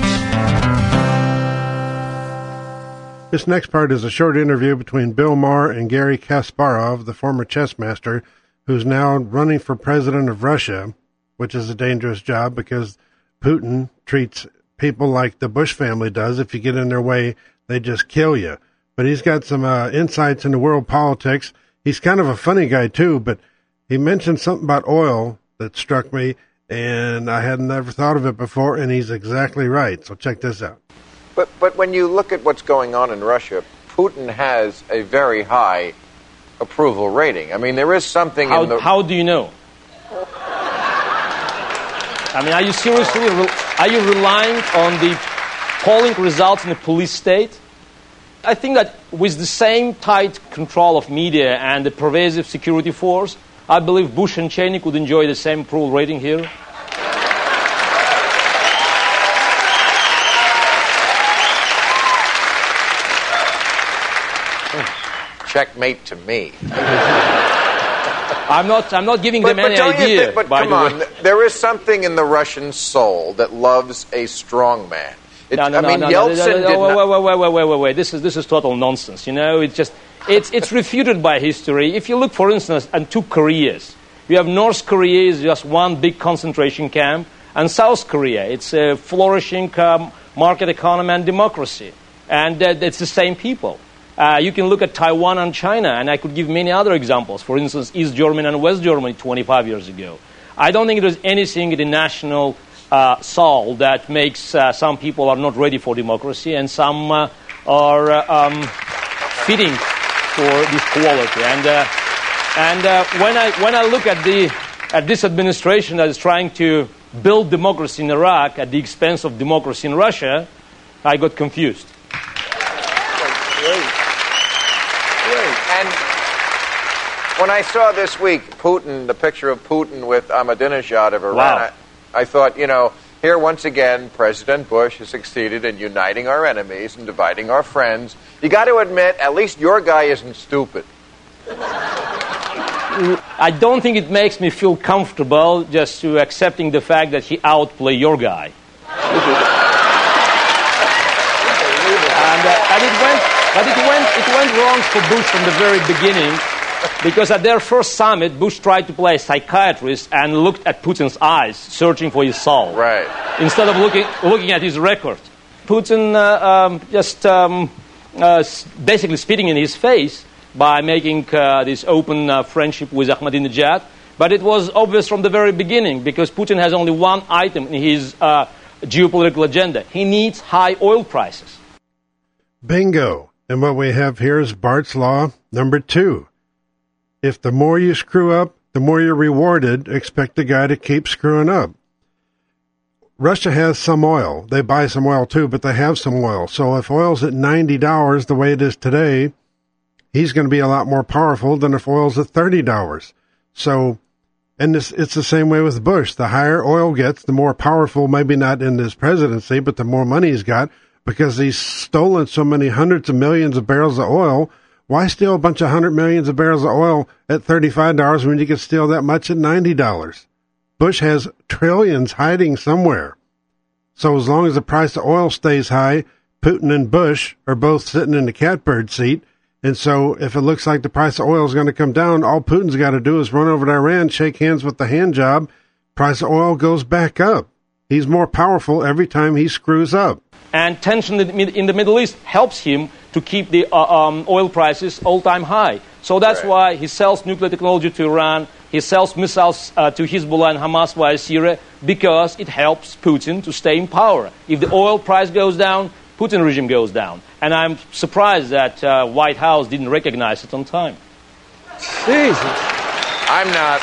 This next part is a short interview between Bill Maher and Garry Kasparov, the former chess master, who's now running for president of Russia, which is a dangerous job because Putin treats people like the Bush family does. If you get in their way, they just kill you. But he's got some uh, insights into world politics. He's kind of a funny guy, too, but he mentioned something about oil that struck me, and I had never thought of it before, and he's exactly right. So check this out. But but when you look at what's going on in Russia, Putin has a very high approval rating. I mean, there is something how, in the... How do you know? I mean, are you seriously... Are you relying on the polling results in the police state? I think that with the same tight control of media and the pervasive security force, I believe Bush and Cheney could enjoy the same approval rating here. Checkmate to me. I'm not. I'm not giving but, them any but idea. Think, but by come the on, way. There is something in the Russian soul that loves a strong man. It, no, no, I mean, no, Yeltsin no, no, no, did no, not... wait, wait, wait, wait, wait, wait. This is this is total nonsense. You know, it's just it's it's refuted by history. If you look, for instance, at two Koreas, you have North Korea is just one big concentration camp, and South Korea, it's a flourishing um, market economy and democracy, and uh, it's the same people. Uh, you can look at Taiwan and China, and I could give many other examples. For instance, East Germany and West Germany twenty-five years ago. I don't think there's anything in the national uh, soul that makes uh, some people are not ready for democracy and some uh, are uh, um, fitting for this quality. And uh, and uh, when I when I look at the at this administration that is trying to build democracy in Iraq at the expense of democracy in Russia, I got confused. And when I saw this week Putin, the picture of Putin with Ahmadinejad of Iran, wow. I, I thought, you know, here once again, President Bush has succeeded in uniting our enemies and dividing our friends. You got to admit, at least your guy isn't stupid. I don't think it makes me feel comfortable just to accepting the fact that he outplayed your guy. and, uh, and it went. But it went, it went wrong for Bush from the very beginning, because at their first summit, Bush tried to play a psychiatrist and looked at Putin's eyes, searching for his soul. Right. Instead of looking, looking at his record. Putin uh, um, just um, uh, basically spitting in his face by making uh, this open uh, friendship with Ahmadinejad. But it was obvious from the very beginning, because Putin has only one item in his uh, geopolitical agenda. He needs high oil prices. Bingo. And what we have here is Bart's Law number two. If the more you screw up, the more you're rewarded, expect the guy to keep screwing up. Russia has some oil. They buy some oil too, but they have some oil. So if oil's at ninety dollars the way it is today, he's going to be a lot more powerful than if oil's at thirty dollars. So, and this, it's the same way with Bush. The higher oil gets, the more powerful, maybe not in his presidency, but the more money he's got. Because he's stolen so many hundreds of millions of barrels of oil, why steal a bunch of hundred millions of barrels of oil at thirty-five dollars when you can steal that much at ninety dollars? Bush has trillions hiding somewhere. So as long as the price of oil stays high, Putin and Bush are both sitting in the catbird seat, And so if it looks like the price of oil is going to come down, all Putin's got to do is run over to Iran, shake hands with the hand job. Price of oil goes back up. He's more powerful every time he screws up. And tension in the Middle East helps him to keep the uh, um, oil prices all-time high. So that's right. Why he sells nuclear technology to Iran. He sells missiles uh, to Hezbollah and Hamas via Syria, because it helps Putin to stay in power. If the oil price goes down, Putin regime goes down. And I'm surprised that uh, White House didn't recognize it on time. Jesus. I'm not.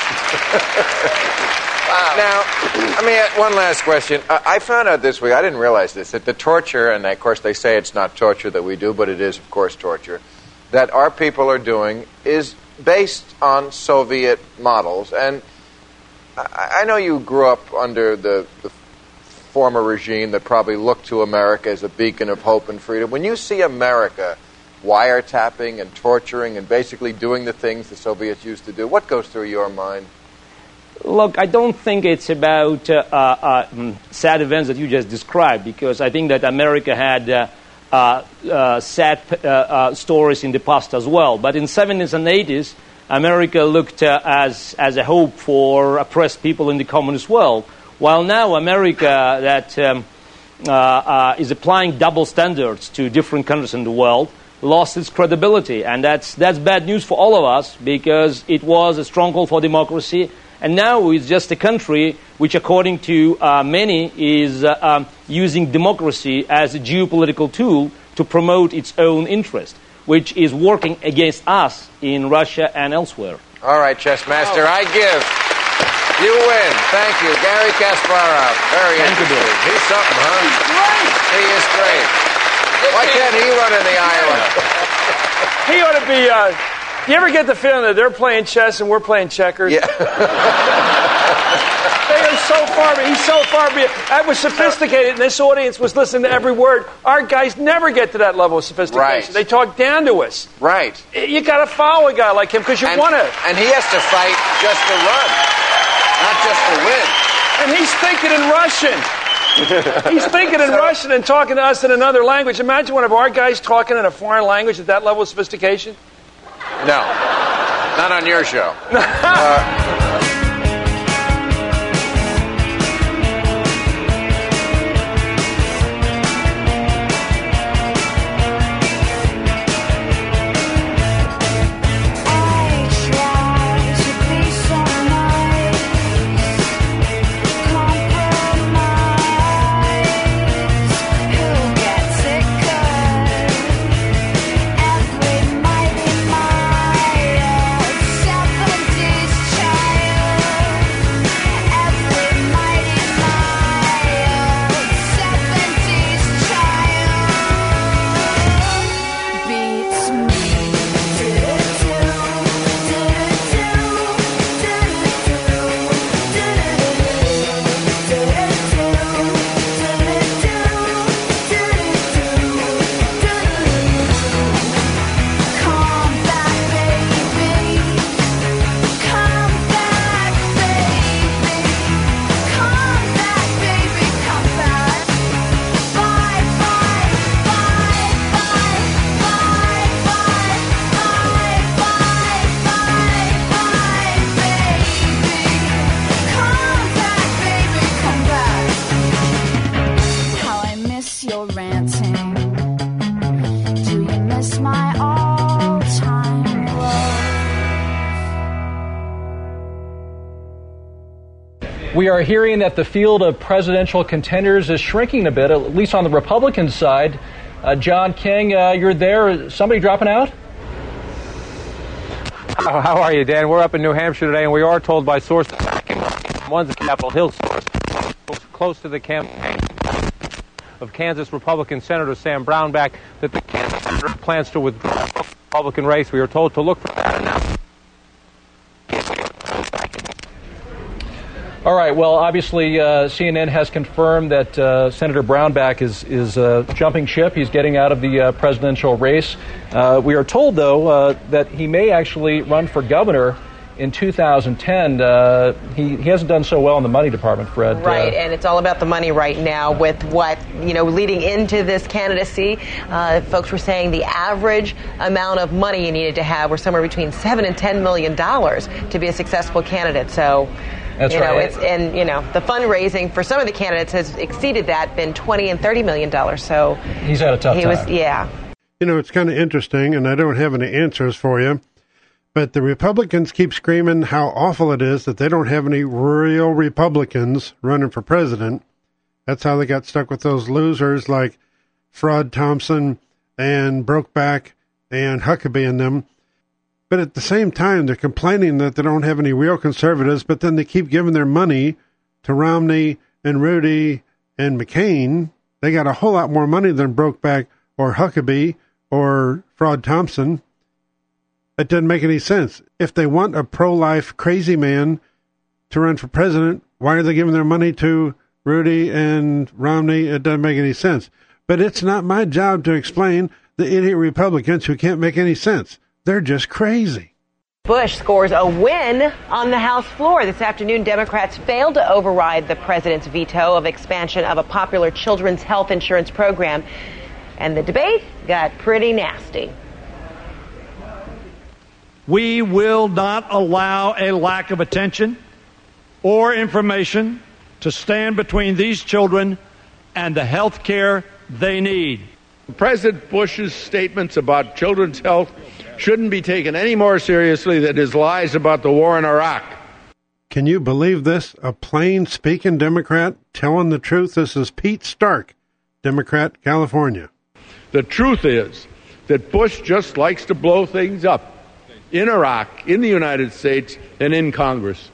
Wow. Now, I mean, one last question. Uh, I found out this week, I didn't realize this, that the torture, and of course they say it's not torture that we do, but it is, of course, torture, that our people are doing is based on Soviet models. And I, I know you grew up under the, the former regime that probably looked to America as a beacon of hope and freedom. When you see America wiretapping and torturing and basically doing the things the Soviets used to do, what goes through your mind? Look, I don't think it's about uh, uh, um, sad events that you just described, because I think that America had uh, uh, uh, sad uh, uh, stories in the past as well. But in the seventies and eighties, America looked uh, as, as a hope for oppressed people in the communist world. While now America that um, uh, uh, is applying double standards to different countries in the world lost its credibility. And that's, that's bad news for all of us, because it was a stronghold for democracy. And now it's just a country which, according to uh, many, is uh, um, using democracy as a geopolitical tool to promote its own interest, which is working against us in Russia and elsewhere. All right, chess master, oh. I give. You win. Thank you. Gary Kasparov. Very Thank interesting. You, He's something, huh? Right. He is great. Why can't he run in the Iowa? He ought to be... Uh, you ever get the feeling that they're playing chess and we're playing checkers? Yeah. They are so far... He's so far... That was sophisticated, and this audience was listening to every word. Our guys never get to that level of sophistication. Right. They talk down to us. Right. You got to follow a guy like him because you want to. And he has to fight just to run. Not just to win. And he's thinking in Russian. He's thinking in so, Russian and talking to us in another language. Imagine one of our guys talking in a foreign language at that level of sophistication. No. Not on your show. uh, We are hearing that the field of presidential contenders is shrinking a bit, at least on the Republican side. Uh, John King, uh, you're there. Somebody dropping out? Oh, how are you, Dan? We're up in New Hampshire today, and we are told by sources, one's a Capitol Hill source, close to the campaign of Kansas Republican Senator Sam Brownback, that the Kansas senator plans to withdraw the Republican race. We are told to look for that announcement. All right. Well, obviously, uh, C N N has confirmed that uh, Senator Brownback is is uh, jumping ship. He's getting out of the uh, presidential race. Uh, we are told, though, uh, that he may actually run for governor in two thousand ten, uh, he, he hasn't done so well in the money department, Fred. Right, Uh, and it's all about the money right now with what, you know, leading into this candidacy, uh, folks were saying the average amount of money you needed to have were somewhere between seven and ten million dollars to be a successful candidate. So, That's you know, right. it's, and, you know, the fundraising for some of the candidates has exceeded that, been twenty and thirty million dollars. So he's had a tough he time. was, yeah. You know, it's kind of interesting, and I don't have any answers for you, but the Republicans keep screaming how awful it is that they don't have any real Republicans running for president. That's how they got stuck with those losers like Fraud Thompson and Brokeback and Huckabee and them. But at the same time, they're complaining that they don't have any real conservatives, but then they keep giving their money to Romney and Rudy and McCain. They got a whole lot more money than Brokeback or Huckabee or Fraud Thompson. It doesn't make any sense. If they want a pro-life crazy man to run for president, why are they giving their money to Rudy and Romney? It doesn't make any sense. But it's not my job to explain the idiot Republicans who can't make any sense. They're just crazy. Bush scores a win on the House floor. This afternoon, Democrats failed to override the president's veto of expansion of a popular children's health insurance program. And the debate got pretty nasty. We will not allow a lack of attention or information to stand between these children and the health care they need. President Bush's statements about children's health shouldn't be taken any more seriously than his lies about the war in Iraq. Can you believe this? A plain-speaking Democrat telling the truth. This is Pete Stark, Democrat, California. The truth is that Bush just likes to blow things up in Iraq, in the United States, and in Congress.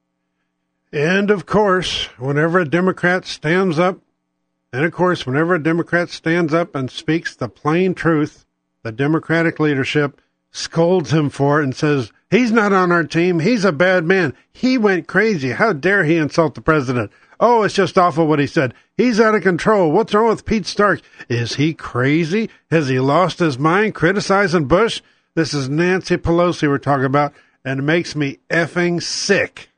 And, of course, whenever a Democrat stands up, and, of course, whenever a Democrat stands up and speaks the plain truth, the Democratic leadership scolds him for it and says, he's not on our team. He's a bad man. He went crazy. How dare he insult the president? Oh, it's just awful what he said. He's out of control. What's wrong with Pete Stark? Is he crazy? Has he lost his mind criticizing Bush? This is Nancy Pelosi we're talking about, and it makes me effing sick.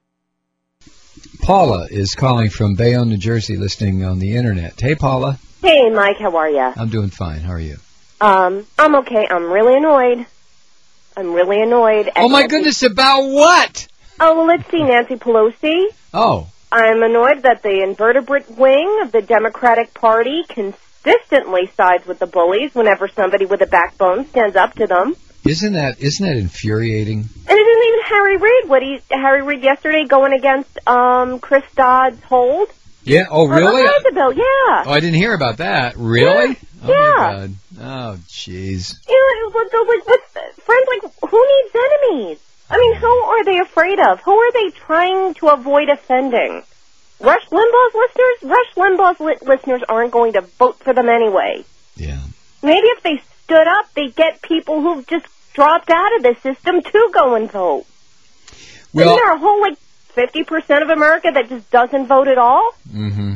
Paula is calling from Bayonne, New Jersey, listening on the internet. Hey, Paula. Hey, Mike, how are you? I'm doing fine. How are you? Um, I'm okay. I'm really annoyed. I'm really annoyed. at Oh, my Nancy- goodness, about what? Oh, well, let's see, Nancy Pelosi. Oh. I'm annoyed that the invertebrate wing of the Democratic Party consistently sides with the bullies whenever somebody with a backbone stands up to them. Isn't that isn't that infuriating? And it isn't even Harry Reid. What he Harry Reid yesterday going against um, Chris Dodd's hold. Yeah. Oh, really? On the bill, yeah. Oh, I didn't hear about that. Really? Yeah. Oh, yeah. my God. Oh, jeez. You know, like, like, what's, friends, like, who needs enemies? I mean, who are they afraid of? Who are they trying to avoid offending? Rush Limbaugh's listeners? Rush Limbaugh's li- listeners aren't going to vote for them anyway. Yeah. Maybe if they stood up, they'd get people who've just dropped out of the system to go and vote. Well, Isn't there a whole, like, fifty percent of America that just doesn't vote at all? Mm-hmm.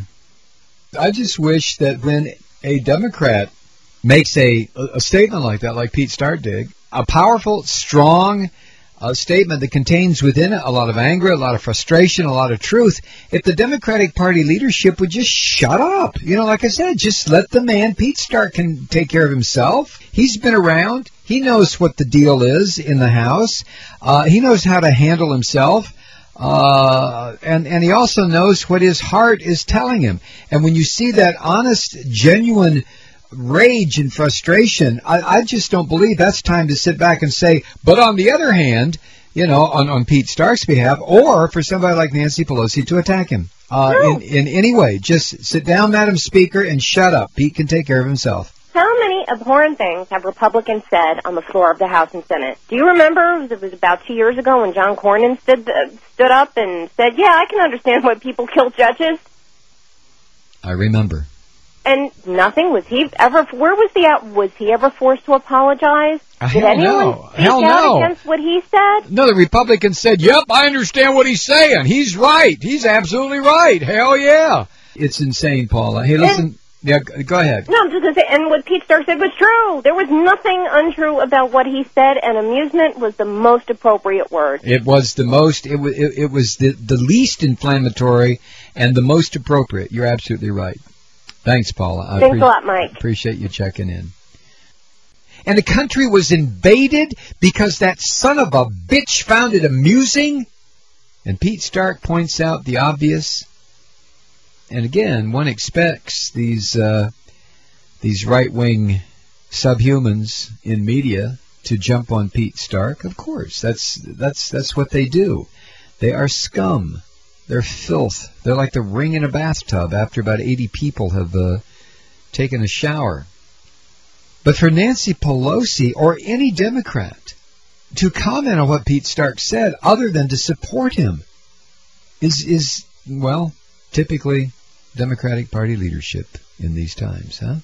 I just wish that when a Democrat makes a, a statement like that, like Pete Stark did, a powerful, strong uh, statement that contains within it a lot of anger, a lot of frustration, a lot of truth, if the Democratic Party leadership would just shut up. You know, like I said, just let the man, Pete Stark, can take care of himself. He's been around. He knows what the deal is in the House. Uh, he knows how to handle himself. Uh, and, and he also knows what his heart is telling him. And when you see that honest, genuine rage and frustration, I, I just don't believe that's time to sit back and say, but on the other hand, you know, on, on Pete Stark's behalf, or for somebody like Nancy Pelosi to attack him uh, No. in, in any way. Just sit down, Madam Speaker, and shut up. Pete can take care of himself. How many abhorrent things have Republicans said on the floor of the House and Senate? Do you remember, it was about two years ago when John Cornyn stood, uh, stood up and said, yeah, I can understand why people kill judges? I remember. And nothing? Was he ever, where was the, out, was he ever forced to apologize? Uh, Did hell anyone no. speak Hell out no. against what he said? No, the Republicans said, yep, I understand what he's saying. He's right. He's absolutely right. Hell yeah. It's insane, Paula. Hey, listen, Yeah, g- go ahead. No, I'm just going to say, and what Pete Stark said was true. There was nothing untrue about what he said, and amusement was the most appropriate word. It was the most, it was, it, it was the, the least inflammatory and the most appropriate. You're absolutely right. Thanks, Paula. I Thanks appre- a lot, Mike. Appreciate you checking in. And the country was invaded because that son of a bitch found it amusing? And Pete Stark points out the obvious. And again, one expects these uh, these right-wing subhumans in media to jump on Pete Stark. Of course, that's that's that's what they do. They are scum. They're filth. They're like the ring in a bathtub after about eighty people have uh, taken a shower. But for Nancy Pelosi or any Democrat to comment on what Pete Stark said, other than to support him, is is well. Typically, Democratic Party leadership in these times, huh?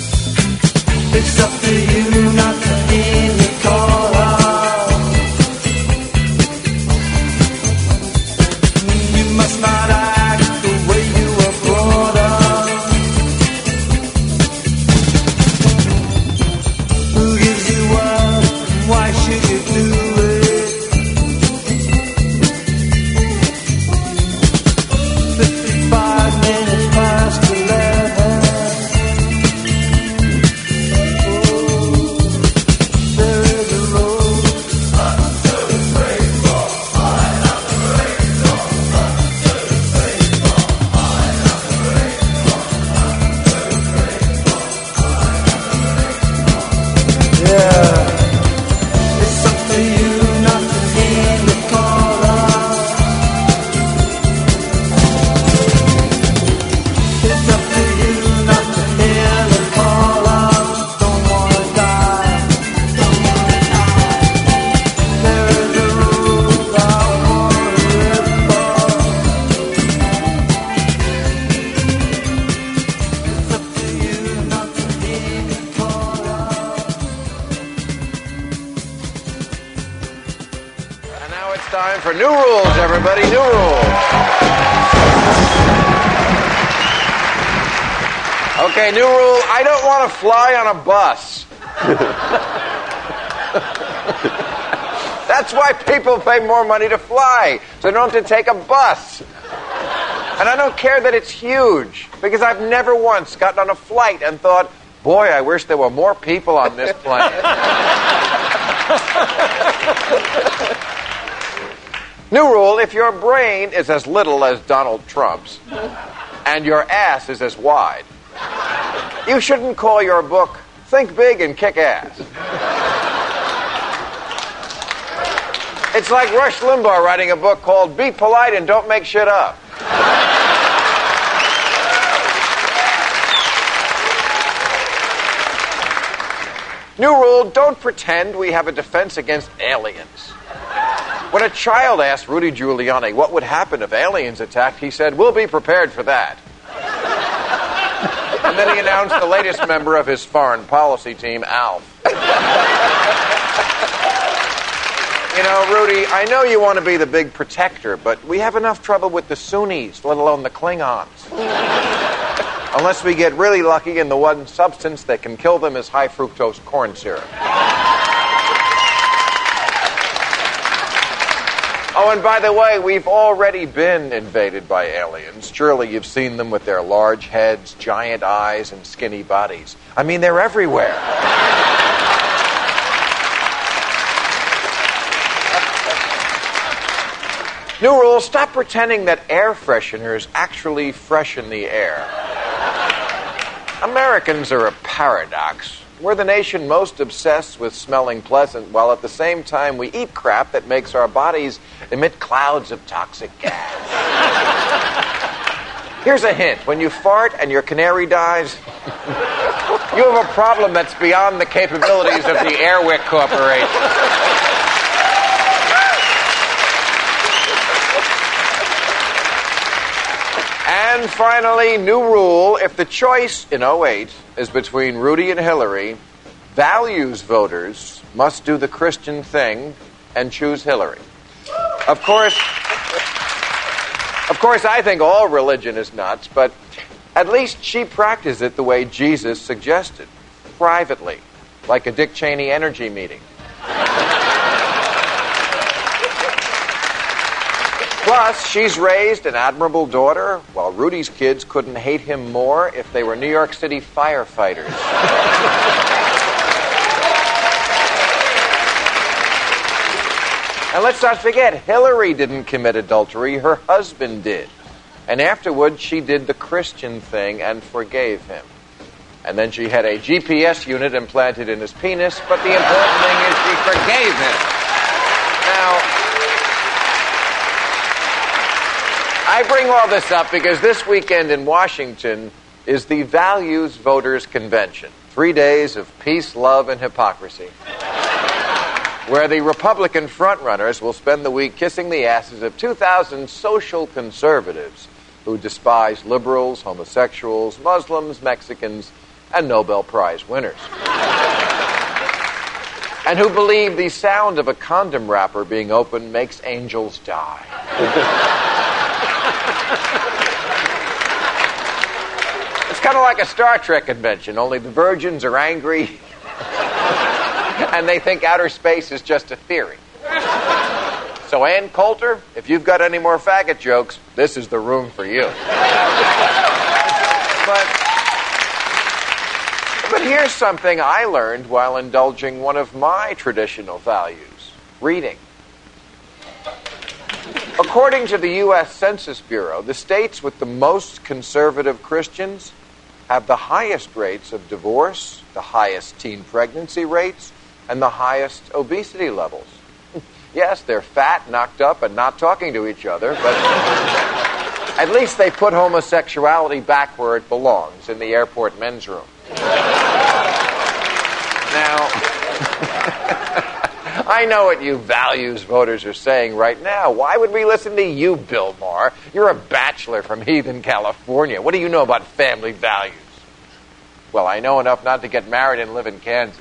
It's up to you not to heed the call of time for new rules, everybody. New rules. Okay, new rule. I don't want to fly on a bus. That's why people pay more money to fly, so they don't have to take a bus. And I don't care that it's huge, because I've never once gotten on a flight and thought, boy, I wish there were more people on this plane. New rule, if your brain is as little as Donald Trump's and your ass is as wide, you shouldn't call your book Think Big and Kick Ass. It's like Rush Limbaugh writing a book called Be Polite and Don't Make Shit Up. New rule, don't pretend we have a defense against aliens. When a child asked Rudy Giuliani what would happen if aliens attacked, he said, we'll be prepared for that. And then he announced the latest member of his foreign policy team, Alf. You know, Rudy, I know you want to be the big protector, but we have enough trouble with the Sunnis, let alone the Klingons. Unless we get really lucky and the one substance that can kill them is high fructose corn syrup. Oh, and by the way, we've already been invaded by aliens. Surely you've seen them with their large heads, giant eyes, and skinny bodies. I mean, they're everywhere. New rule, stop pretending that air fresheners actually freshen the air. Americans are a paradox. We're the nation most obsessed with smelling pleasant, while at the same time we eat crap that makes our bodies emit clouds of toxic gas. Here's a hint. When you fart and your canary dies, you have a problem that's beyond the capabilities of the Airwick Corporation. And finally, new rule, if the choice in oh eight is between Rudy and Hillary, values voters must do the Christian thing and choose Hillary. Of course, of course, I think all religion is nuts, but at least she practiced it the way Jesus suggested, privately, like a Dick Cheney energy meeting. Plus, she's raised an admirable daughter, while Rudy's kids couldn't hate him more if they were New York City firefighters. And let's not forget, Hillary didn't commit adultery, her husband did. And afterward, she did the Christian thing and forgave him. And then she had a G P S unit implanted in his penis, but the important thing is she forgave him. Now, I bring all this up because this weekend in Washington is the Values Voters Convention. Three days of peace, love, and hypocrisy. Where the Republican frontrunners will spend the week kissing the asses of two thousand social conservatives who despise liberals, homosexuals, Muslims, Mexicans, and Nobel Prize winners. And who believe the sound of a condom wrapper being opened makes angels die. It's kind of like a Star Trek convention, only the virgins are angry and they think outer space is just a theory. So, Ann Coulter, if you've got any more faggot jokes, this is the room for you. But, but here's something I learned while indulging one of my traditional values, reading. According to the U S Census Bureau, the states with the most conservative Christians have the highest rates of divorce, the highest teen pregnancy rates, and the highest obesity levels. Yes, they're fat, knocked up, and not talking to each other, but at least they put homosexuality back where it belongs, in the airport men's room. Now, I know what you values voters are saying right now. Why would we listen to you, Bill Maher? You're a bachelor from heathen California. What do you know about family values? Well, I know enough not to get married and live in Kansas.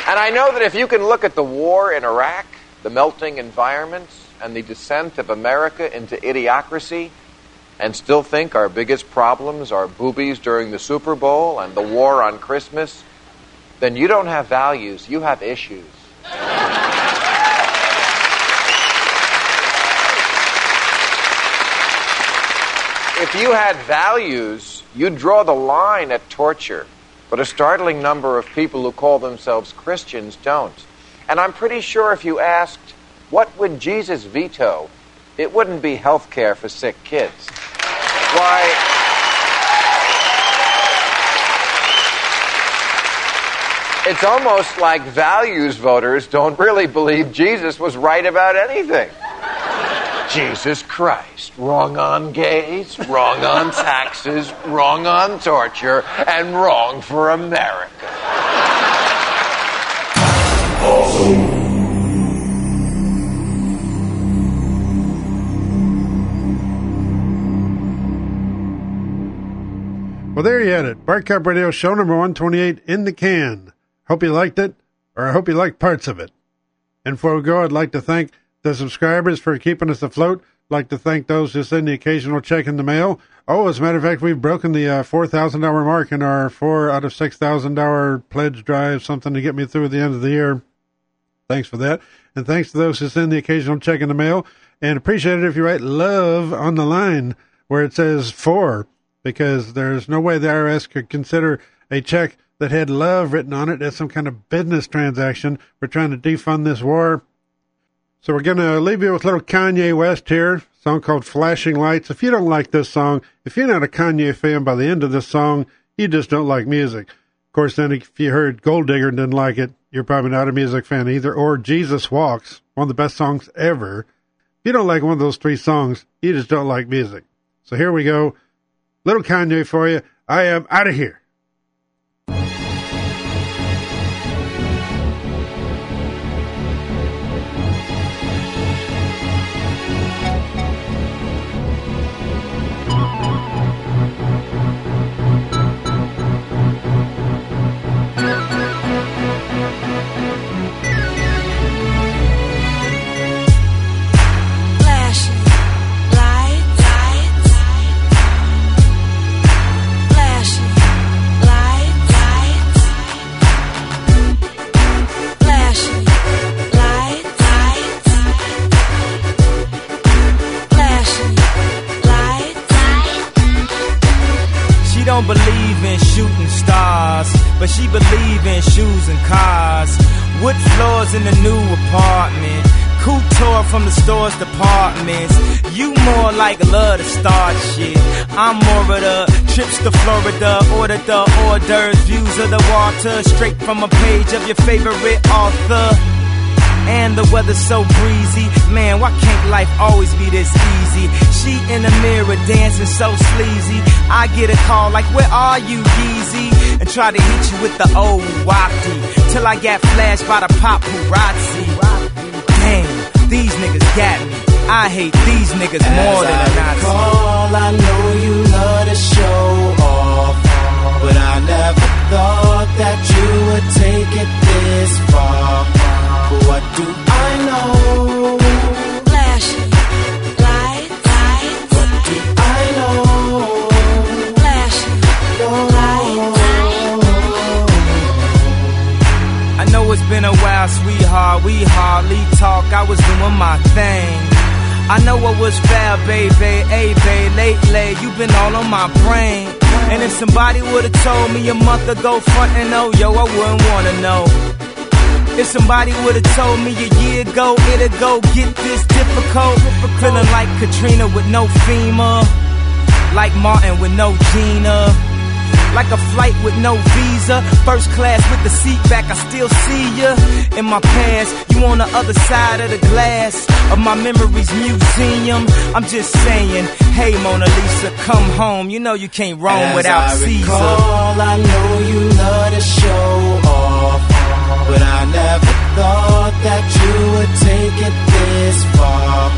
And I know that if you can look at the war in Iraq, the melting environments, and the descent of America into idiocracy, and still think our biggest problems are boobies during the Super Bowl and the war on Christmas, then you don't have values, you have issues. If you had values, you'd draw the line at torture. But a startling number of people who call themselves Christians don't. And I'm pretty sure if you asked, what would Jesus veto? It wouldn't be health care for sick kids. Why, it's almost like values voters don't really believe Jesus was right about anything. Jesus Christ, wrong on gays, wrong on taxes, wrong on torture, and wrong for America. Well, there you had it. Bart Cup Radio show number one twenty-eight in the can. Hope you liked it, or I hope you liked parts of it. And before we go, I'd like to thank the subscribers for keeping us afloat. I'd like to thank those who send the occasional check in the mail. Oh, as a matter of fact, we've broken the uh, four thousand dollars mark in our four out of six thousand dollars pledge drive, something to get me through the end of the year. Thanks for that. And thanks to those who send the occasional check in the mail. And appreciate it if you write love on the line where it says for, because there's no way the I R S could consider a check that had love written on it as some kind of business transaction. We're trying to defund this war. So we're going to leave you with a little Kanye West here, a song called Flashing Lights. If you don't like this song, if you're not a Kanye fan by the end of this song, you just don't like music. Of course, then if you heard Gold Digger and didn't like it, you're probably not a music fan either. Or Jesus Walks, one of the best songs ever. If you don't like one of those three songs, you just don't like music. So here we go. Little Kanye for you. I am out of here. Don't believe in shooting stars, but she believe in shoes and cars. Wood floors in the new apartment, couture from the store's departments. You more like love to start shit. I'm more of the trips to Florida, order the hors d'oeuvres, views of the water, straight from a page of your favorite author. And the weather's so breezy, man, why can't life always be this easy? She in the mirror dancing so sleazy. I get a call like, where are you, Yeezy? And try to hit you with the old wafty, till I got flashed by the paparazzi. Damn, these niggas got me. I hate these niggas more than a Nazi. Recall, I know you love to show off, but I never thought that you would take it this far. What do I know? Flashing lights, lights. What do I know? Flashing lights. I know it's been a while, sweetheart. We hardly talk. I was doing my thing. I know what was fair, baby. Hey, babe, lately you've been all on my brain. And if somebody would've told me a month ago, front and oh, yo, I wouldn't wanna know. If somebody would've told me a year ago, it'd go get this difficult. Feeling like Katrina with no FEMA, like Martin with no Gina, like a flight with no visa, first class with the seat back, I still see ya. In my past, you on the other side of the glass of my memories museum. I'm just saying, hey Mona Lisa, come home. You know you can't roam As without I Caesar. Recall, I know you love to show off, but I never thought that you would take it this far.